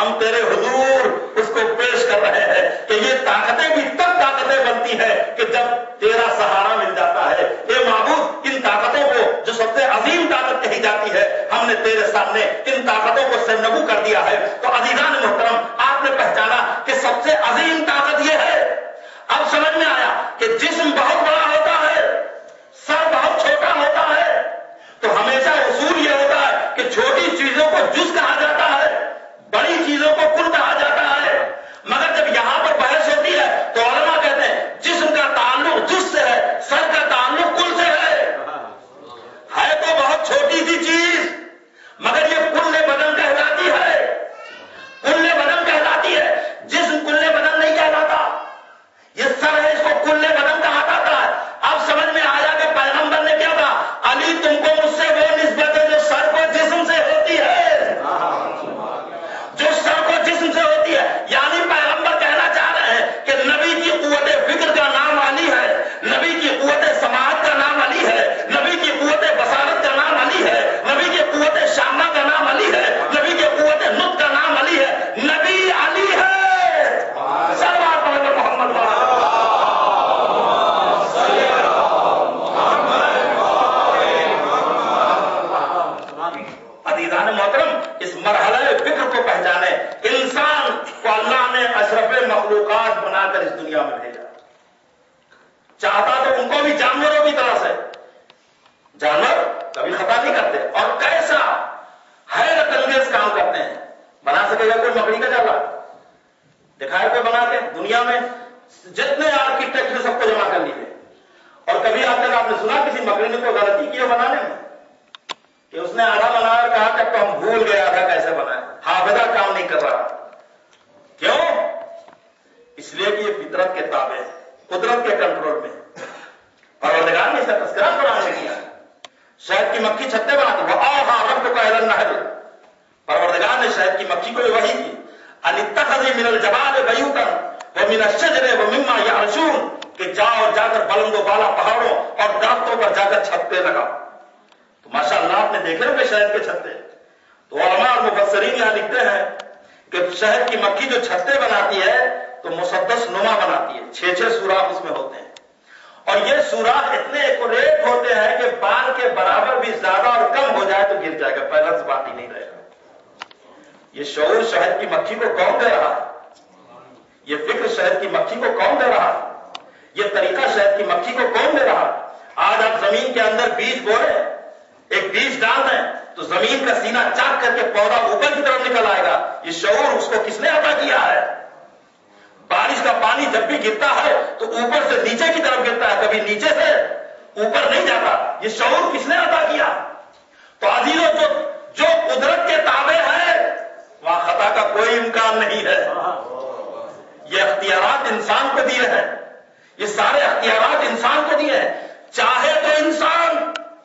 ہم تیرے حضور اس کو پیش کر رہے ہیں کہ یہ طاقتیں بھی تب طاقتیں بنتی ہیں کہ جب تیرا سہارا مل جاتا ہے. اے معبود، ان طاقتوں کو جو سب سے عظیم طاقت کہی جاتی ہے، ہم نے تیرے سامنے ان طاقتوں کو سرنگو کر دیا ہے. تو عزیزان محترم، آپ نے پہچانا کہ سب سے عظیم طاقت یہ ہے. اب سمجھ میں آیا کہ جسم بہت بڑا ہوتا ہے، سر بہت چھوٹا ہوتا ہے، تو ہمیشہ اصول یہ ہوتا ہے کہ چھوٹی چیزوں کو جز کہا جاتا ہے، بڑی چیزوں کو کل کہا جاتا ہے. مگر جب یہاں پر بحث ہوتی ہے تو علماء کہتے ہیں جسم کا تعلق جز سے ہے، سر کا تعلق کل سے ہے تو بہت چھوٹی سی چیز، مگر یہ کل بدن کہلاتی ہے. کل بدن کہلاتی ہے، جسم کل بدن نہیں کہلاتا. یہ سر ہے، اس کو کل بدن کہا جاتا ہے. اب سمجھ میں آیا کہ پیغمبر نے کیا کہا، علی تم کو مجھ سے وہ نسبت ہے جو سر کو جسم سے ہوتی ہے، جو سر کو جسم سے ہوتی ہے. یعنی پیغمبر کہنا چاہ رہے ہیں کہ نبی کی قوت فکر کا نام علی ہے، نبی کی قوت سماعت کا نام علی ہے، نبی کی قوت بصارت کا نام علی ہے، نبی کی قوت شامہ کا نام علی ہے، نبی کی قوت نطق کا نام علی ہے. نبی علی ہے. صلوات علی محمد. عزیزان محترم، اس مرحلہ فکر کو پہچانے. انسان کو اللہ نے اشرف مخلوقات بنا کر اس دنیا میں بھیجا. چاہتا تو ان کو بھی جانوروں کی طرح سے. جانور کبھی خطا نہیں کرتے اور کیسا حیرت انگیز کام کرتے ہیں. بنا سکے گا کوئی مکڑی کا جالا؟ دکھائے کوئی بنا کے؟ دنیا میں جتنے آرکیٹیکٹ ہیں سب کو جمع کر لیجیے. اور کبھی آج تک آپ نے سنا کسی مکڑی نے کوئی غلطی کی ہو بنانے میں کہ اس نے آدھا بنایا اور کہا کہ ہم بھول گئے آدھا کیسے بنایا؟ حافظہ کام نہیں کر رہا. کیوں؟ اس لیے کہ یہ فطرت کے تابع ہے، قدرت کے کنٹرول میں. پروردگار نے اس کا تذکرہ قرآن میں کیا. شہد کی مکھی چھتے بناتی، وہ آہا رب کا اعلان نہ. پروردگار نے شہد کی مکھی کو وحی کی، ان اتخذی من الجبال بیوتا ومن الشجر ومما یعرشون، کہ جاؤ جا کر بلند و بالا پہاڑوں اور درختوں پر جا کر چھتے لگا. تو ماشاء اللہ آپ نے دیکھے ہوں گے شہد کے چھتے. تو علماء اور مفسرین یہاں لکھتے ہیں کہ شہد کی مکھی جو چھتے بناتی ہے تو مسدس نما بناتی ہے، 6 سوراخ اس میں ہوتے ہیں. اور یہ سوراخ اتنے ایکوریٹ ہوتے ہیں کہ بال کے برابر بھی زیادہ اور کم ہو جائے تو گر جائے گا، بیلنس باقی نہیں رہے گا. یہ شعور شہد کی مکھی کو کون دے رہا؟ یہ فکر شہد کی مکھی کو کون دے رہا؟ یہ طریقہ شہد کی مکھی کو کون دے رہا؟ آج آپ زمین کے اندر بیج بوئے، ایک بیج ڈال دیں تو زمین کا سینہ چاک کر کے پودا اوپر کی طرف نکل آئے گا. یہ شعور اس کو کس نے عطا کیا ہے؟ بارش کا پانی جب بھی گرتا ہے تو اوپر سے نیچے کی طرف گرتا ہے، کبھی نیچے سے اوپر نہیں جاتا. یہ شعور کس نے عطا کیا؟ تو عزیزوں، جو قدرت کے تابع ہے وہاں خطا کا کوئی امکان نہیں ہے. یہ اختیارات انسان کو دیے ہیں، یہ سارے اختیارات انسان کو دیے ہیں. چاہے تو انسان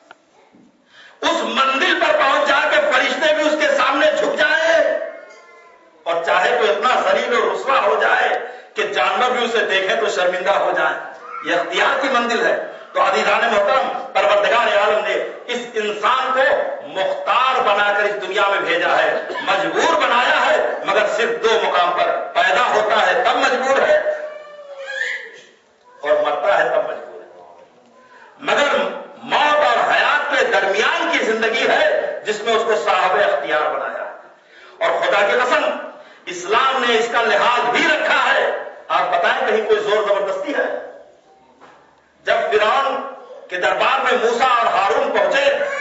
اس منزل پر پہنچ جا کے فرشتے بھی اس کے سامنے جھک جائے، اور چاہے تو اتنا ذلیل و رسوا ہو جائے کہ جانور بھی اسے دیکھیں تو شرمندہ ہو جائیں. یہ اختیار کی منزل ہے. تو عزیزان محترم، پروردگار عالم نے اس انسان کو مختار بنا کر اس دنیا میں بھیجا ہے، مجبور بنایا ہے، مگر صرف 2 مقام پر. پیدا ہوتا ہے تب مجبور ہے اور مرتا ہے تب مجبور ہے. مگر موت اور حیات کے درمیان کی زندگی ہے جس میں اس کو صاحب اختیار بنایا. اور خدا کی قسم اسلام نے اس کا لحاظ بھی رکھا ہے. آپ بتائیں کہیں کوئی زور زبردستی ہے؟ جب فرعون کے دربار میں موسیٰ اور ہارون پہنچے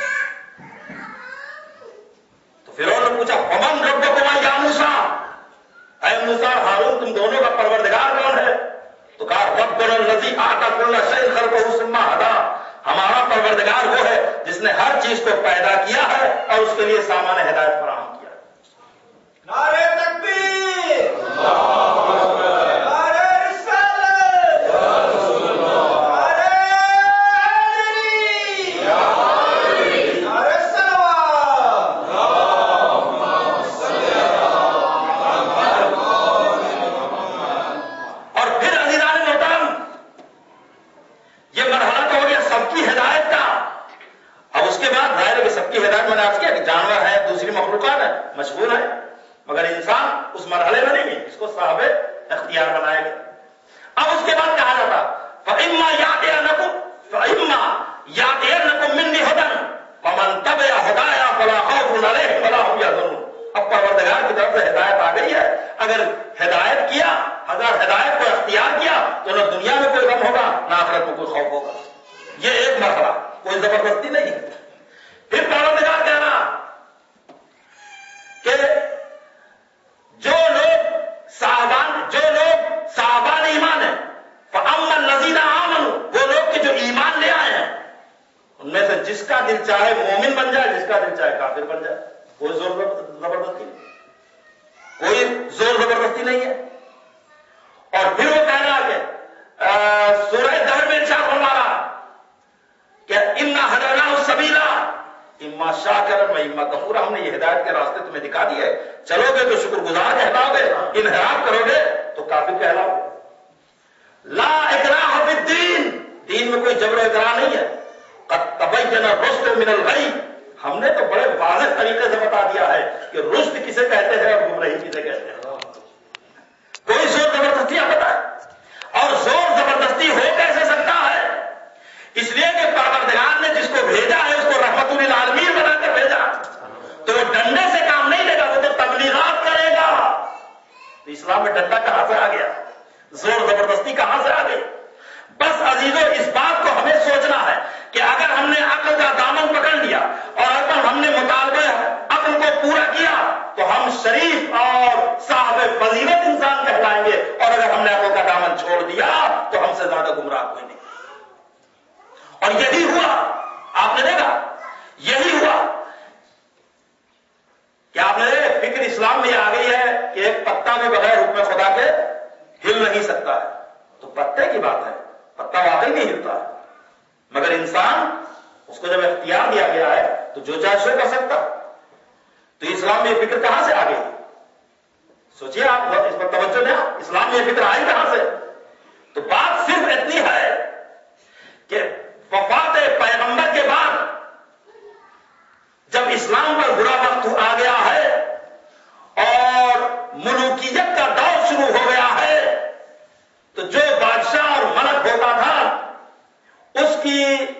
تو فرعون نے پوچھا ومن ربکما یا موسیٰ، اے موسیٰ اور ہارون تم دونوں کا پروردگار کون ہے؟ تو کہا ربنا الذی اعطی کل شیء خلقہ ثم ہدی، ہمارا پروردگار وہ ہے جس نے ہر چیز کو پیدا کیا ہے اور اس کے لیے سامان ہدایت فراہم کیا. نعرہ تکبیر، سب کی ہدایت میں نے آپ کیا کہ جانور ہے، دوسری مخلوقات ہے، مشغول ہے. مگر انسان اس مرحلے میں نہیں ہے، اس کو صاحب اختیار بنایا گیا۔ اب اس کے بعد کہا جاتا فَإِمَّا يَأْتِيَنَّكُم مِّنِّي هُدًى فَمَن تَبِعَ هُدَايَ فَلَا خَوْفٌ عَلَيْهِمْ وَلَا هُمْ يَحْزَنُونَ۔ اب پروردگار کی طرف سے ہدایت آ گئی ہے، اگر ہدایت کیا، اگر ہدایت کو اختیار کیا تو نہ دنیا میں کوئی غم ہوگا نہ آخرت میں کوئی خوف ہوگا۔ یہ ایک مرحلہ، کوئی زبردستی نہیں ہے۔ پھر پروردگار کہنا کہ جو لوگ صاحبان ایمان ہیں فَأَمَّا الَّذِينَ آمَنُوا، وہ لوگ کہ جو ایمان لے آئے ہیں، ان میں سے جس کا دل چاہے مومن بن جائے، جس کا دل چاہے کافر بن جائے، کوئی زور زبردستی نہیں، کوئی زور زبردستی نہیں ہے۔ اور پھر وہ کہنا کہ سورہ دہر میں ارشاد فرما رہا کہ اِنَّا هَدَيْنَاهُ السَّبِيلَ اِمَّا شَاكِرًا وَإِمَّا كَفُورًا، ہم نے یہ ہدایت کے راستے تمہیں دکھا دیے، چلو گے تو شکر گزار کہلاؤ گے، انحراف کرو گے تو کافر کہلاؤ گے۔ لا اکراہ فی الدین، دین میں کوئی جبر و اکراہ نہیں ہے۔ قد تبین الرشد من الغی، ہم نے تو بڑے واضح طریقے سے بتا دیا ہے کہ رشد کسے کہتے ہیں اور گمراہی کسے کہتے ہیں۔ کوئی زور زبردستی آپ بتائیں، اور زور زبردستی ہو کیسے سکتا ہے؟ اس لیے کہ پروردگار نے جس کو بھیجا ہے اس کو رحمت للعالمین بنا کر بھیجا، تو وہ ڈنڈے سے کام نہیں لے گا، وہ تو تبلیغات کرے گا۔ تو اسلام میں ڈنڈا کہاں سے آ گیا؟ زور زبردستی کہاں سے آ گئی؟ بس عزیزو، اس بات کو ہمیں سوچنا ہے کہ اگر ہم نے عقل کا دامن پکڑ لیا اور اگر ہم نے مطالبہ عقل کو پورا کیا تو ہم شریف اور صاحب فضیلت انسان کہلائیں گے، اور اگر ہم نے عقل کا دامن چھوڑ دیا تو ہم سے زیادہ گمراہ کوئی نہیں۔ اور یہی ہوا، آپ نے دیکھا یہی ہوا کہ آپ نے فکر اسلام میں آ گئی ہے کہ ایک پتا بھی بغیر حکم خدا کے ہل نہیں سکتا ہے۔ تو پتے کی بات ہے، پتا واقعی نہیں ہلتا ہے، مگر انسان اس کو جب اختیار دیا گیا ہے تو جو چاہے سو کر سکتا۔ تو اسلام میں یہ فکر کہاں سے آ گئی؟ سوچئے آپ، اس پر توجہ دیں، اسلام میں یہ فکر آئی کہاں سے؟ تو بات صرف اتنی ہے کہ وفات پیغمبر کے بعد جب اسلام پر برا وقت آ گیا ہے اور ملوکیت کا دور شروع ہو گیا ہے، تو جو بادشاہ اور ملک ہوتا تھا اس کی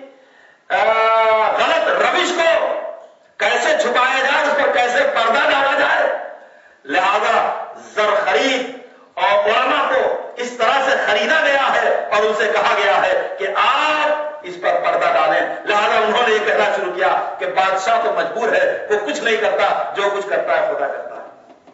غلط روش کو کیسے چھپایا جائے، اس پر کیسے پردہ ڈالا جائے، لہذا زر خرید اور علماء کو اس طرح سے خریدا گیا ہے اور ان سے کہا گیا ہے کہ آپ اس پر پردہ ڈالیں۔ لہذا انہوں نے یہ کہنا شروع کیا کہ بادشاہ تو مجبور ہے، وہ کچھ نہیں کرتا، جو کچھ کرتا ہے خدا کرتا ہے،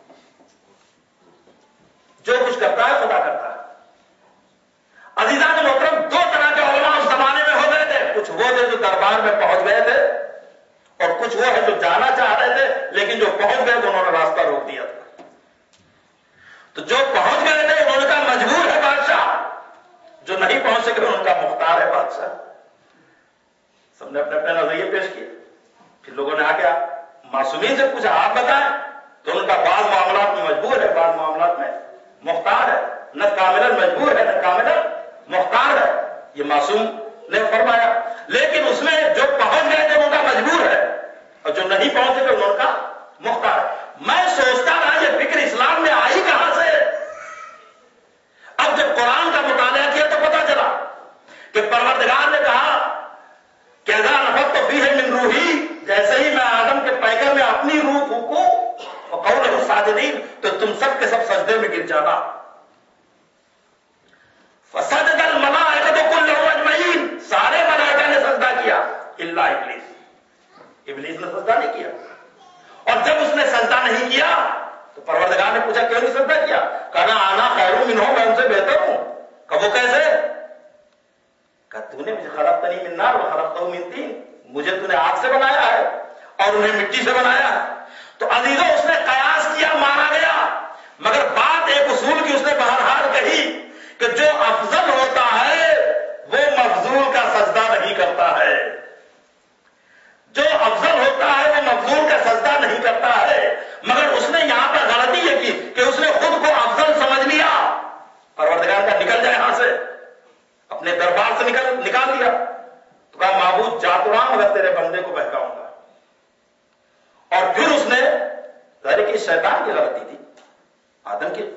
جو کچھ کرتا ہے خدا کرتا ہے۔ عزیزان محترم، دو طرح کے علماء اس زمانے میں ہو گئے تھے، کچھ وہ تھے جو دربار میں پہنچ گئے تھے اور کچھ وہ ہے جو جانا چاہ رہے تھے لیکن جو پہنچ گئے تو انہوں نے راستہ روک دیا تھا۔ تو جو پہنچ گئے تھے انہوں نے کہا مجبور ہے بادشاہ، جو نہیں پہنچ سکے ان کا مختار ہے بادشاہ۔ سب نے اپنے اپنے نظریے پیش کیے، پھر لوگوں نے آ کے معصومین سے پوچھا آپ بتائیں، تو ان کا بعض معاملات میں مجبور ہے، بعض معاملات میں مختار ہے، نہ کاملاً مجبور ہے نہ کاملاً مختار ہے، یہ معصوم نے فرمایا۔ لیکن اس میں جو پہنچ گئے تھے ان کا مجبور ہے اور جو نہیں پہنچے تھے ان کا مختار ہے۔ میں سوچتا رہا یہ فکر اسلام میں آئی کہاں سے؟ اب جب قرآن کا مطالعہ کیا تو پتا چلا کہ پروردگار نے کہا کہ اذا نفخت فیہ من روحی، جیسے ہی میں آدم کے پیکر میں اپنی روح پھونکوں وقولہ ساجدین، تو تم سب کے سب سجدے میں گر جانا۔ فسجد الملائکۃ کلھم اجمعین، سارے ملائکہ نے سجدہ کیا الا ابلیس، ابلیس نے سجدہ نہیں کیا۔ اور جب اس نے سجدہ نہیں کیا تو پروردگار نے پوچھا کیوں نہیں سجدہ کیا؟ کہا انا خیر منہ، میں ان سے بہتر ہوں۔ کہ وہ کیسے؟ کہ تو نے مجھے خلقتنی من نار وخلقتہ من طین، مجھے تو نے آگ سے بنایا ہے اور انہیں مٹی سے بنایا ہے۔ تو عزیزوں اس نے قیاس کیا، مارا گیا، مگر بات ایک اصول کی اس نے بہرحال کہی کہ جو افضل ہوتا ہے وہ مفضول کا سجدہ نہیں کرتا ہے، جو افضل ہوتا ہے وہ مفضول کا سجدہ نہیں کرتا ہے۔ مگر اس نے یہاں پر غلطی یہ کی کہ اس نے خود کو افضل سمجھ لیا، پروردگار کا نکل جائے یہاں سے، اپنے دربار سے نکال دیا، تو کہا معبود جا تو رہا مگر تیرے بندے کو بہکاؤں گا۔ اور پھر اس نے ظاہر کہ اس शैतान की गलती थी, आदम की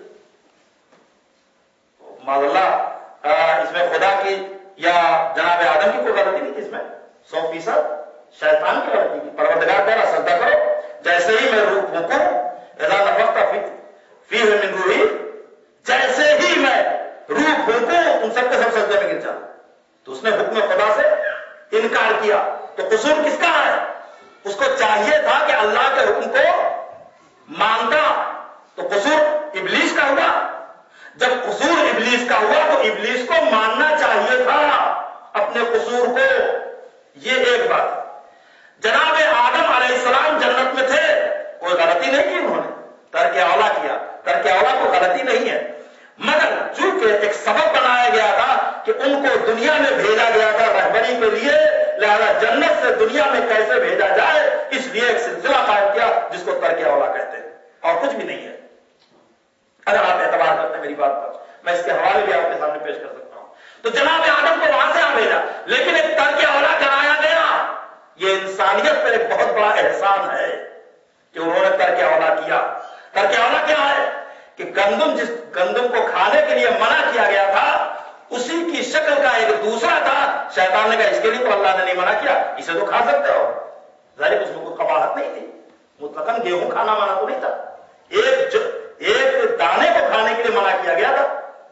माज़अल्लाह इसमें खुदा की या जनाब आदम की कोई गलती नहीं थी, इसमें 100% शैतान की गलती थी। परवरदिगार कह रहा सजदा करो, जैसे ही मैं रूह फूंकूं, इज़ा नफख्तु फीहि मिन रूही, जैसे ही मैं रूह फूंकूं उन सबके सब सजदे में गिर जाओ। तो उसने हुक्म खुदा से इनकार किया, तो कसूर किसका है? उसको चाहिए था कि अल्लाह के हुक्म को मानता, तो कसूर इब्लीस का हुआ। जब कसूर इब्लीस का हुआ तो इब्लीस को मानना चाहिए था अपने कसूर को। ये एक बात। जनाब आदम अलैहिस्सलाम जन्नत में थे, कोई गलती नहीं की उन्होंने, तर्क औला किया, तर्क औला को गलती नहीं है, मगर चूंकि एक सबब बनाया गया था कि उनको दुनिया में भेजा गया था रहबरी के लिए, लिहाजा जन्नत से दुनिया में कैसे भेजा जाए इसलिए एक सिलसिला कायम किया जिसको तर्क औला कहते हैं, और कुछ भी नहीं है। अगर आप एतबार करते हैं मेरी बात पर, मैं इसके हवाले भी आपके सामने पेश कर सकता हूं। तो जनाब आदम को वहां से आ भेजा, लेकिन एक तर्क औला कराया गया। ये इंसानियत पर एक बहुत बड़ा एहसान है कि उन्होंने तर्क औला किया। तर्क औला क्या है कि गंदम, जिस गंदम को खाने के लिए मना किया गया था, उसी की शक्ल का एक दूसरा था। शैतान ने कहा इसके लिए तो अल्लाह ने नहीं मना किया, इसे तो खा सकते हो। जाहिर उसमें कोई कबाहत नहीं थी, मुतलकन गेहूं खाना मना तो नहीं था, एक दाने को खाने के लिए मना किया गया था,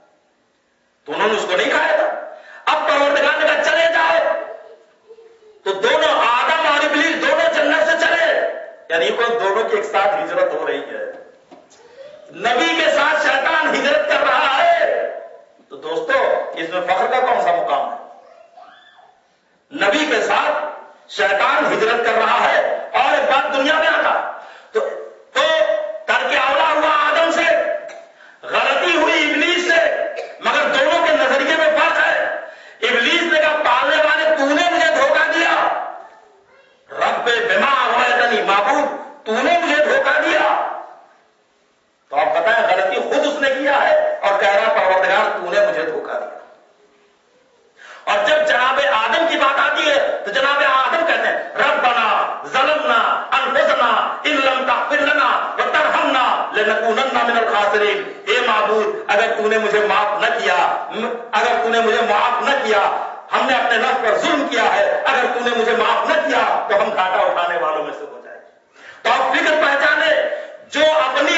तो उन्होंने उसको नहीं खाया था। अब परवरदिगार ने कहा चले जाओ, तो दोनों आदम और इब्लीस दोनों जन्नत से चले, यानी को दोनों की एक साथ हिजरत हो रही है। नबी के साथ शैतान हिजरत कर रहा है, तो दोस्तों इसमें फख्र का कौन सा मुकाम है? नबी के साथ शैतान हिजरत कर रहा है और एक बात दुनिया में आता, तो तर्क औला हुआ आदम से, गलती हुई इब्लीस से, मगर दोनों के नजरिए में फर्क है। इब्लीस ने कहा पालने वाले तूने मुझे धोखा दिया, रब्बे बिमा अग़वैतनी, माबूद तूने मुझे धोखा दिया। तो आप बताएं गलती खुद उसने किया है और कह रहा परवरदिगार तूने मुझे धोखा दिया। और जब जनाब आदम की बात आती है तो जनाब आदम कहते हैं रब्बना ज़लमना अनफुसना इन लम तग़फिर लना व तरहमना लनकूनन्ना मिनल खासिरीन। ए माबूद, अगर तूने मुझे माफ न किया, अगर तूने मुझे माफ न किया, हमने अपने नफ्स पर जुल्म किया है, अगर तूने मुझे माफ न किया तो हम घाटा उठाने वालों में से हो जाए। तो आप फिक्र पहचाने, जो अपनी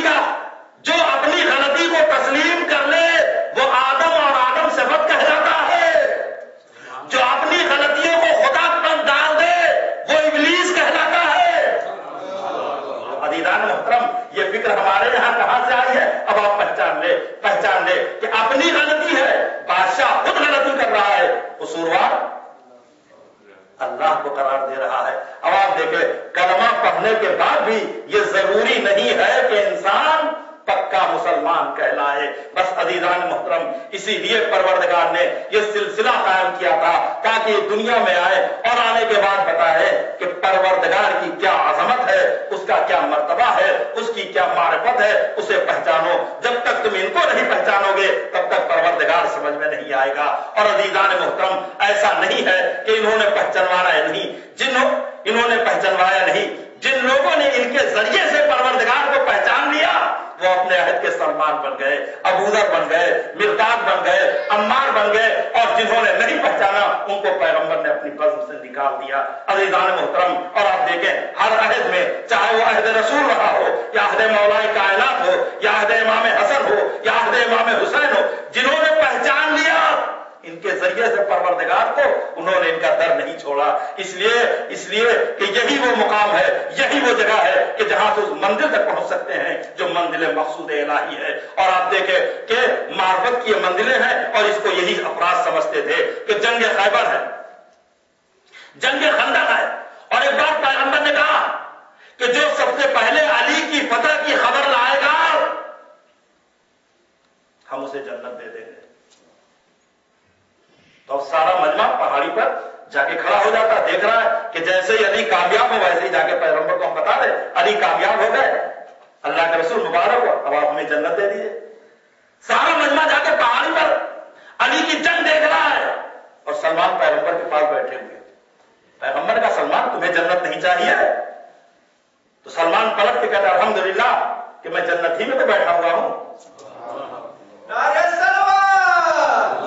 गलती को तस्लीम कर ले वो आदम और आदम से बद कहलाता है। जो अपनी गलतियों को खुदा पर डाल दे वो इब्लीस कहलाता है। अज़ीज़ान मोहतरम, ये फिक्र हमारे यहां कहां से आई है? अब आप पहचान ले कि अपनी गलती है, बादशाह खुद गलती कर रहा है, कसूरवार अल्लाह को करार दे रहा है। अब आप देखें, कलमा पढ़ने के बाद भी ये जरूरी नहीं है कि इंसान पक्का मुसलमान कहलाए। बस अज़ीज़ान मोहतरम, इसीलिए परवरदिगार ने यह सिलसिला कायम किया था ताकि दुनिया में आए और आने के बाद बताए कि परवरदिगार की क्या अजमत है, उसका क्या मर्तबा है, उसकी क्या मारिफत है, उसे पहचानो। जब तक तुम इनको नहीं पहचानोगे तब तक परवरदिगार समझ में नहीं आएगा। और अज़ीज़ान मोहतरम, ऐसा नहीं है कि इन्होंने पहचानवाया नहीं, इन्होंने पहचानवाया नहीं, जिन लोगों ने इनके जरिए से परवरदिगार को पहचान लिया वो अपने अहद के सलमान बन गए, अबूजर बन गए, मिर्दाद बन गए, अम्मार बन गए, और जिन्होंने नहीं पहचाना उनको पैगंबर ने अपनी बज़्म से निकाल दिया। अज़ीज़ान मोहतरम, और आप देखें हर अहद में, चाहे वो अहद रसूल रहा हो या अहद मौलाए कायनात हो या अहद इमाम हसन हो या अहद इमाम हुसैन हो, जिन्होंने पहचान लिया इनके जरिए से परवरदिगार को, उन्होंने इनका दर नहीं छोड़ा। इसलिए कि यही वो मुकाम है, यही वो जगह है कि जहां से उस मंजिल तक पहुंच सकते हैं जो मंजिल मकसूद इलाही है। और आप देखें कि मार्फत की मंजिलें हैं, और इसको यही अफराद समझते थे कि जंग खैबर है, जंग खंदक है, और एक बार पैगंबर ने कहा कि जो सबसे पहले अली की फतह की खबर लाएगा हम उसे जन्नत दे देंगे। तो अब सारा मजमा पहाड़ी पर जाके खड़ा हो जाता, देख रहा है कि जैसे ही अली कामयाब हो वैसे ही जाके पैगंबर को हम बता दे अली कामयाब हो गए, अल्लाह के रसूल मुबारक हो, अब आप हमें जन्नत दे दीजिए। सारा मजमा जाके पहाड़ी पर अली की जंग देख रहा है, और सलमान पैगंबर के पास बैठे हुए। पैगंबर का सलमान तुम्हें जन्नत नहीं चाहिए? तो सलमान पलट के कहता अल्हम्दुलिल्लाह کہ میں جنت ہی میں تو بیٹھا ہوا ہوں. نعرہ سلوات.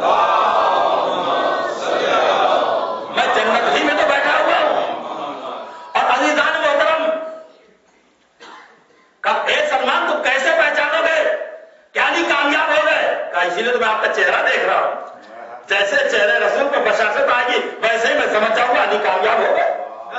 میں جنت ہی میں تو بیٹھا ہوا ہوں. اور عزیزان محترم، کب اے سلمان تم کیسے پہچانو گے کہ علی کامیاب ہو گئے؟ کہا اسی لیے تو میں آپ کا چہرہ دیکھ رہا ہوں. جیسے چہرے رسول پہ بشاشت آئے گی ویسے ہی میں سمجھ جاؤں گا علی کامیاب ہو گئے.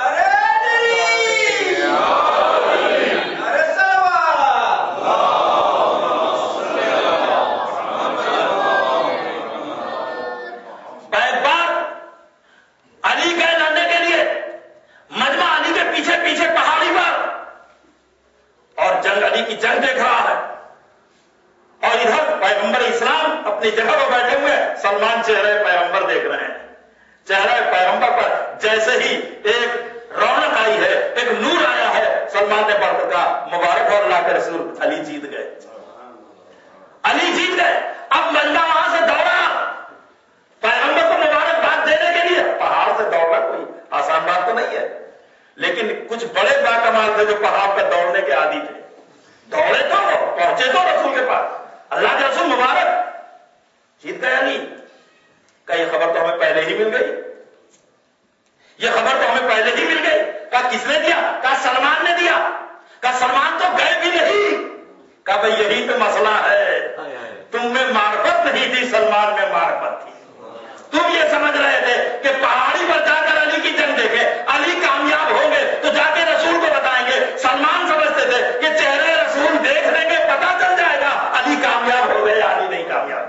ایک بار علی گئے لڑنے کے لیے مجمع علی کے پیچھے پیچھے پہاڑی پر، اور جنگ علی کی جنگ دیکھ رہا ہے، اور ادھر پیغمبر اسلام اپنی جگہ پر بیٹھے ہوئے سلمان چہرے پیغمبر دیکھ رہے ہیں. چہرے پیغمبر پر جیسے ہی ایک رونق آئی ہے، ایک نور آیا ہے، سلمان نے بڑھ کر کہا مبارک ہو اللہ کے رسول، علی جیت گئے. علی جیت گئے. اب مجمع وہاں سے دوڑا پیغمبر کو مبارکباد دینے کے لیے. پہاڑ سے دوڑنا کوئی آسان بات تو نہیں ہے، لیکن کچھ بڑے باکمال تھے جو پہاڑ پہ دوڑنے کے عادی تھے. دوڑے تو پہنچے تو رسول کے پاس، اللہ کے رسول مبارک، جیت گئے علی. کہ یہ خبر تو ہمیں پہلے ہی مل گئی، یہ خبر تو ہمیں پہلے ہی مل گئی. کہا کس نے دیا؟ کہا سلمان نے دیا. کہا سلمان تو گئے بھی نہیں. کہا بھائی یہی تو مسئلہ ہے، تم میں معرفت نہیں تھی، سلمان میں معرفت تھی. تم یہ سمجھ رہے تھے کہ پہاڑی پر جا کر علی کی جنگ دیکھے، علی کامیاب ہوں گے تو جا کے رسول کو بتائیں گے. سلمان سمجھتے تھے کہ چہرے رسول دیکھ لیں گے پتا چل جائے گا علی کامیاب ہو گئے علی نہیں کامیاب.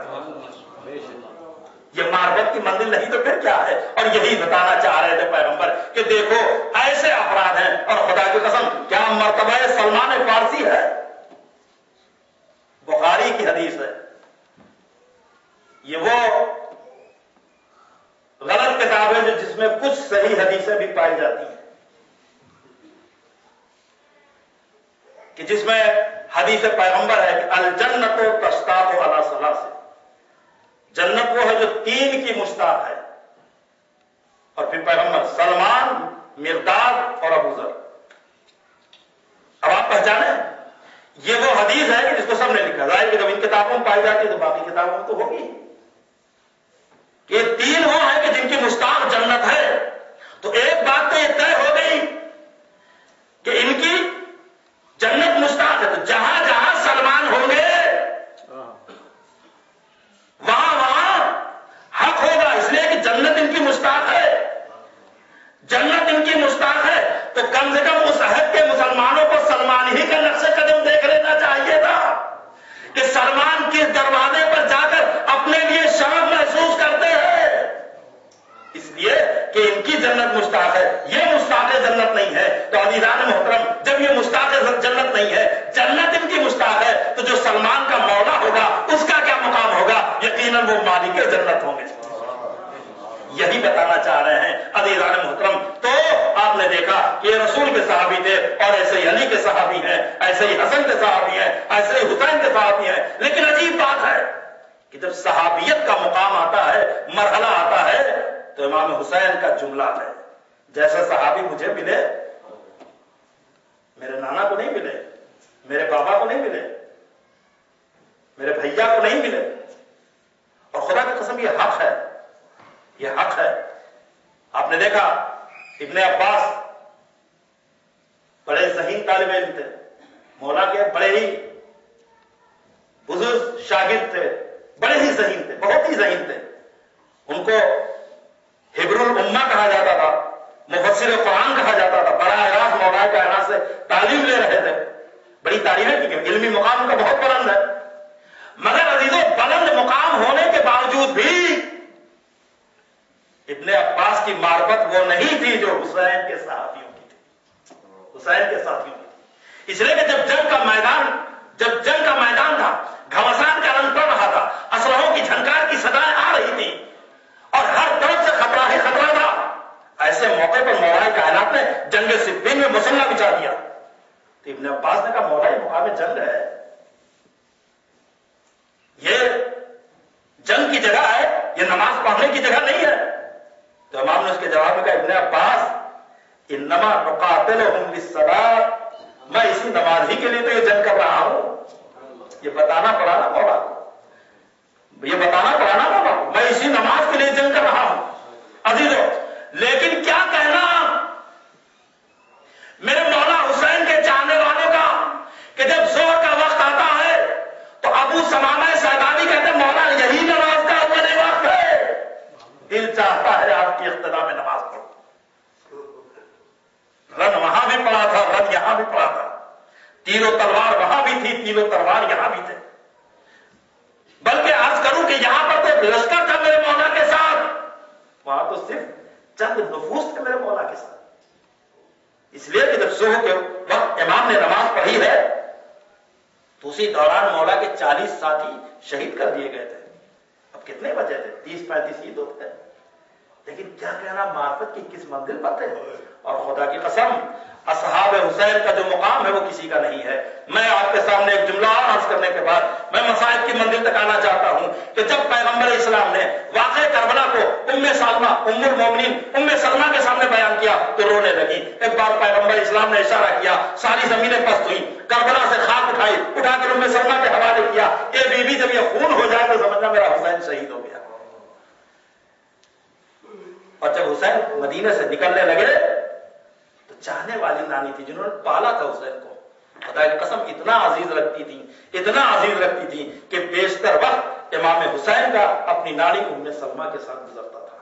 یہ معرفت کی منزل نہیں تو پھر کیا ہے؟ اور یہی بتانا چاہ رہے تھے پیغمبر کہ دیکھو ایسے افراد ہیں. اور خدا کی قسم کیا مرتبہ سلمان فارسی ہے؟ بخاری کی حدیث ہے. یہ وہ غلط کتاب ہے جو جس میں کچھ صحیح حدیثیں بھی پائی جاتی ہیں، کہ جس میں حدیث پیغمبر ہے کہ الجنت تشتاق علی ثلاث، جنت وہ ہے جو 3 کی مشتاق ہے. اور پھر پیغمبر سلمان، مرداد اور ابو ذر. اب آپ پہچانے یہ وہ حدیث ہے کہ جس کو سب نے لکھا. ظاہر کہ جب ان کتابوں میں پائی جاتی ہے تو باقی کتابوں میں تو ہوگی. کہ 3 وہ ہیں کہ جن کی مشتاق جنت ہے. تو ایک بات تو یہ طے ہو گئی کہ ان کی جنت مشتاق ہے. تو جہاں جہاں سلمان ہوں گے وہاں وہاں حق ہوگا، اس لیے کہ جنت ان کی مشتاق ہے. جنت ان کی مشتاق ہے تو کم سے کم اس عہد کے مسلمانوں کو سلمان ہی کا نقش قدم دیکھ لینا چاہیے تھا کہ سلمان کس دروازے پر جا کر اپنے لیے شرف محسوس کرتے ہیں. اس لیے کہ ان کی جنت مشتاق ہے، یہ مشتاق جنت نہیں ہے. تو عزیزان محترم جب یہ مشتاق جنت نہیں ہے، جنت ان کی مشتاق ہے، تو جو سلمان کا مولا ہوگا اس کا کیا مقام ہوگا؟ یقیناً وہ مالک جنت ہوں گے. یہی بتانا چاہ رہے ہیں عزیزان محترم. تو آپ نے دیکھا کہ یہ رسول کے صحابی تھے، اور ایسے ہی علی کے صحابی ہیں، ایسے ہی حسن کے صحابی ہیں، ایسے ہی حسین کے صحابی ہیں. لیکن عجیب بات ہے کہ جب صحابیت کا مقام آتا ہے، مرحلہ آتا ہے، تو امام حسین کا جملہ ہے جیسے صحابی مجھے ملے، میرے نانا کو نہیں ملے، میرے بابا کو نہیں ملے، میرے بھیا کو نہیں ملے. اور خدا کی قسم یہ حق ہے، یہ حق ہے. آپ نے دیکھا ابن عباس بڑے ذہین طالب علم تھے، مولا کے بڑے ہی بزرگ شاگرد تھے، بڑے ہی ذہین تھے، بہت ہی ذہین تھے. ان کو حبر الامہ کہا جاتا تھا، مفسر قرآن کہا جاتا تھا. براہ راست مولا کائنات سے تعلیم لے رہے تھے، بڑی تعلیمیں کی، علمی مقام ان کا بہت بلند ہے. مگر عزیزوں بلند مقام ہونے کے باوجود بھی ابن عباس کی معرفت وہ نہیں تھی جو حسین کے صحابیوں کی تھی، حسین کے ساتھیوں کی تھی. اس لیے کہ جب جنگ کا میدان تھا، گھمسان کا رنگ پڑ رہا تھا، اسلحوں کی جھنکار کی صدائیں آ رہی تھی اور ہر طرف سے خطرہ ہی خطرہ تھا، ایسے موقع پر مولا کائنات نے جنگ صفین میں مسلح بچا دیا. تو ابن عباس نے کہا مولا یہ مقام جنگ ہے، یہ جنگ کی جگہ ہے، یہ نماز پڑھنے کی جگہ نہیں ہے. تو امام نے اس کے جواب میں کہا ابن عباس انما نقاتلہم للصلاۃ، میں اسی نماز ہی کے لیے تو یہ جنگ کر رہا ہوں. یہ بتانا پڑا نا مولا کو، یہ بتانا پڑا نا مولا کو، میں اسی نماز کے لیے جنگ کر رہا ہوں عزیزو۔ لیکن کیا کہنا میرے مولا حسین کے چاہنے والوں کا کہ جب ظہر کا وقت آتا ہے تو ابو سمامہ سیدانی کہتے ہیں مولا یہی نماز کا اول وقت ہے، دل چاہتا ہے آپ کی اقتدا میں نماز پڑھو۔ رن وہاں بھی پڑا تھا، رن یہاں بھی پڑا تھا، تیر و تلوار وہاں بھی تھی، تیر و تلوار یہاں بھی تھے، بلکہ عرض کروں کہ یہاں پر تو لشکر تھا میرے مولا کے ساتھ، وہاں تو صرف چند نفوس تھے میرے مولا کے ساتھ۔ اس لیے کہ جب صبح کے وقت امام نے نماز پڑھی ہے تو اسی دوران مولا کے 40 ساتھی شہید کر دیے گئے تھے۔ اب کتنے بچے تھے؟ 30-35 ہی تو تھے، لیکن کیا کہنا معرفت کی کس منزل پر تھے۔ اور خدا کی قسم اصحاب حسین کا جو مقام ہے وہ کسی کا نہیں ہے۔ میں آپ کے سامنے ایک جملہ اور عرض کرنے کے بعد میں مسائل کی منزل تک آنا چاہتا ہوں کہ جب پیغمبر اسلام نے واقعہ کربلا کو ام سلمہ ام المومنین ام سلمہ کے سامنے بیان کیا تو رونے لگی۔ ایک بار پیغمبر اسلام نے اشارہ کیا، ساری زمینیں پست ہوئی، کربلا سے خاک اٹھائی، اٹھا کر ام سلمہ کے حوالے کیا، یہ بیوی جب یہ خون ہو جائے تو سمجھنا میرا حسین شہید ہو گیا۔ اور جب حسین مدینے سے نکلنے لگے تو چاہنے والی نانی تھی جنہوں نے پالا تھا حسین کو، خدا کی قسم اتنا عزیز رکھتی تھی، اتنا عزیز رکھتی تھی کہ بیشتر وقت امام حسین کا اپنی نانی ام سلمہ کے ساتھ گزرتا تھا۔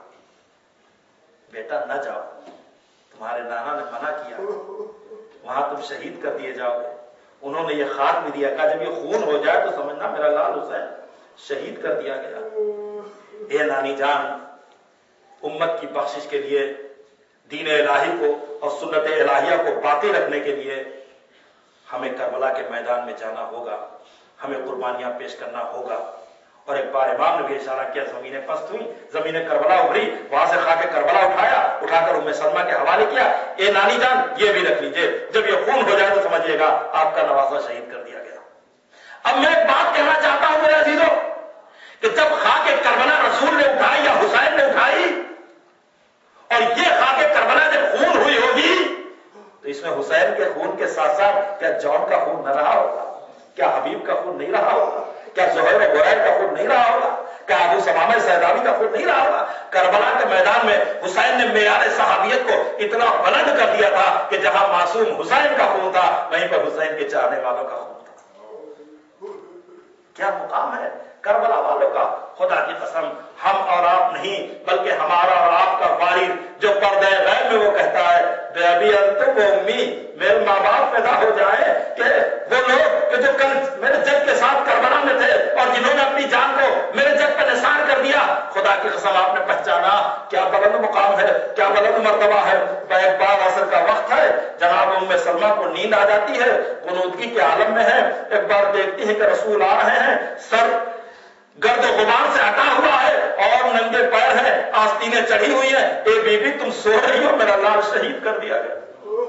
بیٹا نہ جاؤ، تمہارے نانا نے منع کیا، وہاں تم شہید کر دیے جاؤ گے۔ انہوں نے یہ خاک بھی دیا، کہا جب یہ خون ہو جائے تو سمجھنا میرا لال حسین شہید کر دیا گیا۔ اے نانی جان، امت کی بخشش کے لیے، دین الہی کو اور سنت الہیہ کو باقی رکھنے کے لیے ہمیں کربلا کے میدان میں جانا ہوگا، ہمیں قربانیاں پیش کرنا ہوگا۔ اور ایک بار امام نے بھی اشارہ کیا، زمینیں پست ہوئی، زمینیں کربلا ابھری، وہاں سے خاک کربلا اٹھایا، اٹھا کر ام سلمہ کے حوالے کیا، اے نانی جان یہ بھی رکھ لیجئے، جب یہ خون ہو جائے تو سمجھیے گا آپ کا نواسہ شہید کر دیا گیا۔ اب میں ایک بات کہنا چاہتا ہوں میرے عزیزوں کہ جب خاک کربلا رسول نے اٹھائی یا حسین نے اٹھائی اور یہ خاک کربلا جب خون ہوئی ہوگی تو اس میں حسین کے خون کے ساتھ ساتھ کیا جون کا خون نہ رہا ہوگا؟ کیا حبیب کا خون نہیں رہا ہوگا؟ کیا زہیر و غریر کا خون نہیں رہا ہوگا؟ کیا ابو سمامہ سیدانی کا خون نہیں رہا ہوگا؟ کربلا کے میدان میں حسین نے معیار صحابیت کو اتنا بلند کر دیا تھا کہ جہاں معصوم حسین کا خون تھا وہیں پر حسین کے چاہنے والوں کا خون تھا۔ کیا مقام ہے کربلا والوں کا! خدا کی قسم ہم اور آپ نہیں بلکہ ہمارا اور آپ کا وارث جو پردہ غیب میں وہ کہتا ہے بے ابی انتم و امی، میرے ماں باپ پیدا ہو جائیں کہ وہ لوگ کہ جو کل میرے جد کے ساتھ کربلا میں تھے اور جنہوں نے اپنی جان کو میرے جد پہ نثار کر دیا، خدا کی قسم آپ نے پہچانا کیا بلند مقام ہے، کیا بلند مرتبہ ہے۔ ایک بار عصر کا وقت ہے، جناب ام سلمہ کو نیند آ جاتی ہے، قنوتگی کے عالم میں ہے، ایک بار دیکھتی ہے کہ رسول آ رہے ہیں، سر گرد و غبار سے ہٹا ہوا ہے اور ننگے پیر ہیں، آستینیں چڑھی ہوئی ہیں، اے بی بی تم سو رہی ہو، میرا لال شہید کر دیا گیا۔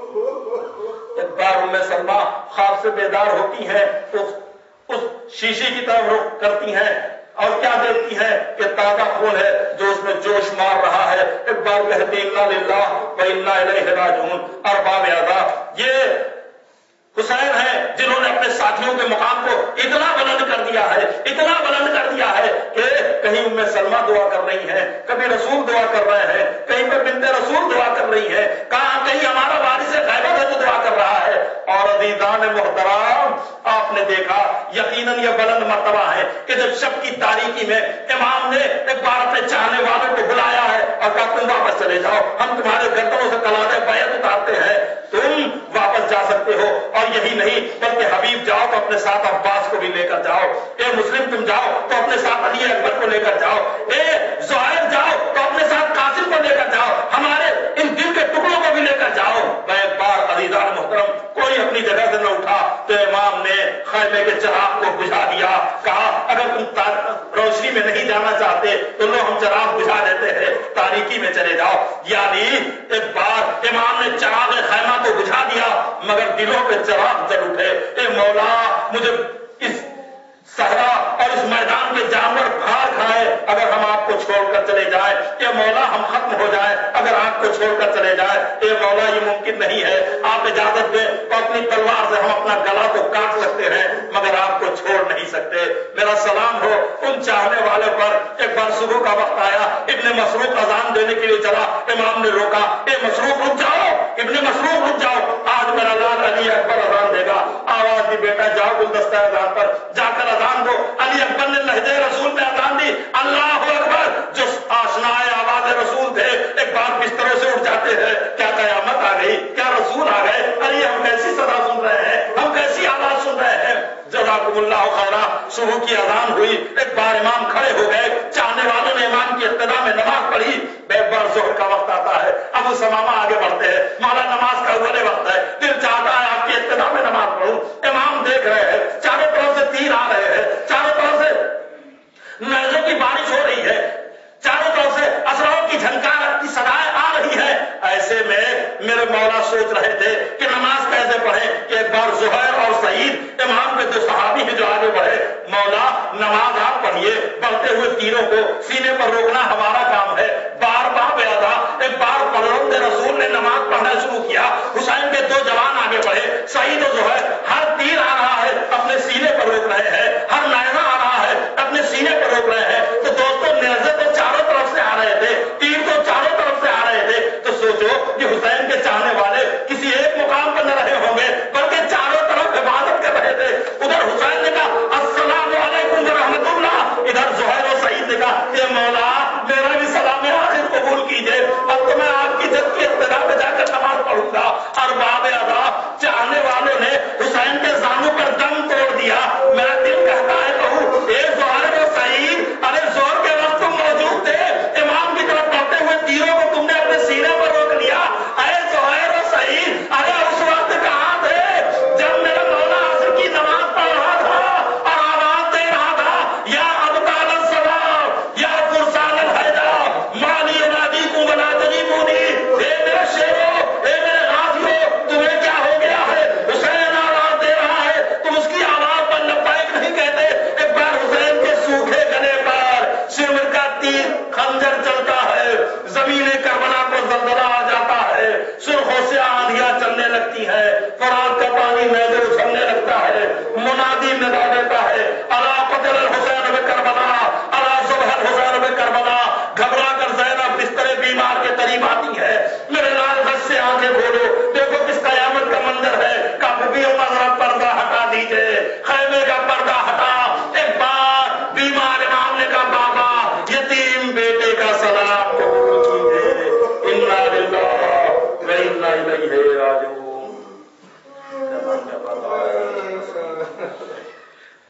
ایک بار ام سلمہ خواب سے بیدار ہوتی ہیں، اس شیشے کی طرف رخ کرتی ہیں اور کیا دیکھتی ہیں کہ تازہ خون ہے جو اس میں جوش مار رہا ہے۔ ایک بار کہتے ہیں انا للہ و انا الیہ راجعون، ارباب اعضاء یہ حسین ہیں جنہوں نے اپنے ساتھیوں کے مقام کو اتنا بلند کر دیا ہے، اتنا بلند کر دیا ہے کہ کہیں ام سلمہ دعا کر رہی ہیں، کبھی رسول دعا کر رہے ہیں، کہیں پہ بنت رسول دعا کر رہی ہے، کہیں ہمارا وارث غیبت ہے جو دعا کر رہا ہے۔ اور عزیزان محترم آپ نے دیکھا یقیناً یہ بلند مرتبہ ہے کہ جب شب کی تاریکی میں امام نے ایک بار اپنے چاہنے والوں کو بلایا ہے اور کہا تم واپس چلے جاؤ، ہم تمہارے گردنوں سے کلادے بیعت اتارتے ہیں، تم واپس جا سکتے ہو۔ اور یہی نہیں بلکہ حبیب جاؤ تو اپنے ساتھ عباس کو بھی لے کر جاؤ، اے مسلم تم جاؤ تو اپنے ساتھ علی اکبر کو لے کر جاؤ، اے زہیر جاؤ تو اپنے ساتھ قاسم کو لے کر جاؤ، ہمارے ان دل کے ٹکڑوں کو بھی لے کر جاؤ۔ میں ایک بار عزیزان محترم کوئی اپنی جگہ سے نہ اٹھا تو امام نے خیمے کے چراغ کو بجھا دیا، کہا اگر تم روشنی میں نہیں جانا چاہتے تو لو ہم چراغ بجھا دیتے ہیں، تاریکی میں چلے جاؤ۔ یعنی ایک بار امام نے چراغ خیمہ کو بجھا دیا مگر دلوں پہ چراغ جل اٹھے۔ اے مولا مجھے اس صحرا اور اس میدان کے جانور بھار کھائے اگر ہم آپ کو چھوڑ کر چلے جائیں، اے مولا ہم ختم ہو جائیں اگر آپ کو چھوڑ کر چلے جائیں، اے مولا یہ ممکن نہیں ہے، آپ اجازت دیں تو اپنی تلوار سے ہم اپنا گلا تو کاٹ سکتے ہیں مگر آپ کو چھوڑ نہیں نہیں سکتے. میرا سلام ہو ان چاہنے والے پر. ایک بار صبح کا وقت آیا, ابن مسروق اذان دینے کے لیے چلا, امام نے روکا, اے مسروق رک جاؤ, ابن مسروق رک جاؤ, آج میرا لال علی اکبر اذان دے گا. آواز دی, بیٹا جاؤ گلدستہ اذان پر جا کر اذان دو. علی اکبر نے لہجے رسول میں اذان دی, اللہ اکبر. جو آشنا آواز رسول تھے ایک بار بستروں سے اٹھ جاتے ہیں, کیا قیامت آ گئی, کیا رسول آ گئے, ارے ہم کیسی صدا سن رہے ہیں, ہم کیسی آواز سن رہے ہیں. جزاکم اللہ خیرا. صبح کی اذان ہوئی, ایک بار امام کھڑے ہو گئے, چاہنے والوں نے امام کی ابتدا میں نماز پڑھی. ایک بار ظہر کا وقت آتا ہے, ابو سمامہ آگے بڑھتے ہیں, مولا نماز کا اول وقت ہے, دل چاہتا ہے آپ کی ابتدا میں نماز پڑھوں. امام دیکھ رہے ہیں چاروں طرف سے تیر آ رہے ہیں, چاروں طرف سے نیزوں کی بارش ہو رہی ہے, چاروں طرف سے اسراروں کی جھنکار کی صدائیں آ رہی ہے. ایسے میں میرے مولا سوچ رہے تھے کہ نماز کیسے پڑھیں کہ ایک بار زہیر اور سعید امام کے دو صحابی ہیں جو آگے بڑھے. مولا نماز آپ پڑھیے, بڑھتے ہوئے تیروں کو سینے پر روکنا ہمارا کام ہے. بار بار بیادا ایک بار پلرم رسول نے نماز پڑھنا شروع کیا. حسین کے دو جوان آگے بڑھے, سعید و زہیر. ہر تیر آ رہا ہے اپنے سینے پر روک رہے ہیں, ہر نیزہ آ رہا ہے اپنے سینے پر روک رہے ہیں. تو دوستوں نیزے تو چاروں طرف سے آ رہے تھے, تیر تو چاروں طرف سے آ رہے تھے. تو سوچو کہ حسین کے چاہنے والے کسی ایک مقام پر نہ رہے ہوں گے بلکہ چاروں طرف عبادت کر رہے تھے. ادھر حسین نے کہا السلام علیکم ورحمۃ اللہ, ادھر زہیر و سعید نے کہا اے مولا میرا بھی سلام آخر قبول کیجیے, اب تو میں آپ کی جد کی ابتدا میں جا کر نماز پڑھوں گا. اور باب ادا چاہنے والوں نے حسین کے زانوں پر دم توڑ دیا. میرا دل کہتا ہے کہوں اے زہیر و سعید, ارے زور کے وقت تم موجود تھے, امام کی طرف بڑھتے ہوئے تیروں کو تم نے اپنے سینے پر روک لیا. اے زہیر و سعید, ارے اس وقت کہاں تھے جب میرا مولا عصر کی نماز پڑھ رہا تھا اور آواز دے رہا تھا یا ابطال الصلاۃ یا فرسان الحیدہ مالی ینادیکم ولا تجیبونی. اے میرے شیرو, اے میرے غازیوں, تمہیں کیا ہو گیا ہے؟ حسین آواز دے رہا ہے, تم اس کی آواز پر لبیک نہیں کہتے. ایک بار حسین کے سوکھے گلے پر سر کا تیر خنجر چلتا ہے, زمین کربلا کو زلزلہ آ جاتا ہے, سرخوں سے آندھیاں چلنے لگتی ہے, فرات کا پانی نیزے اچھلنے لگتا ہے, منادی ندا دیتا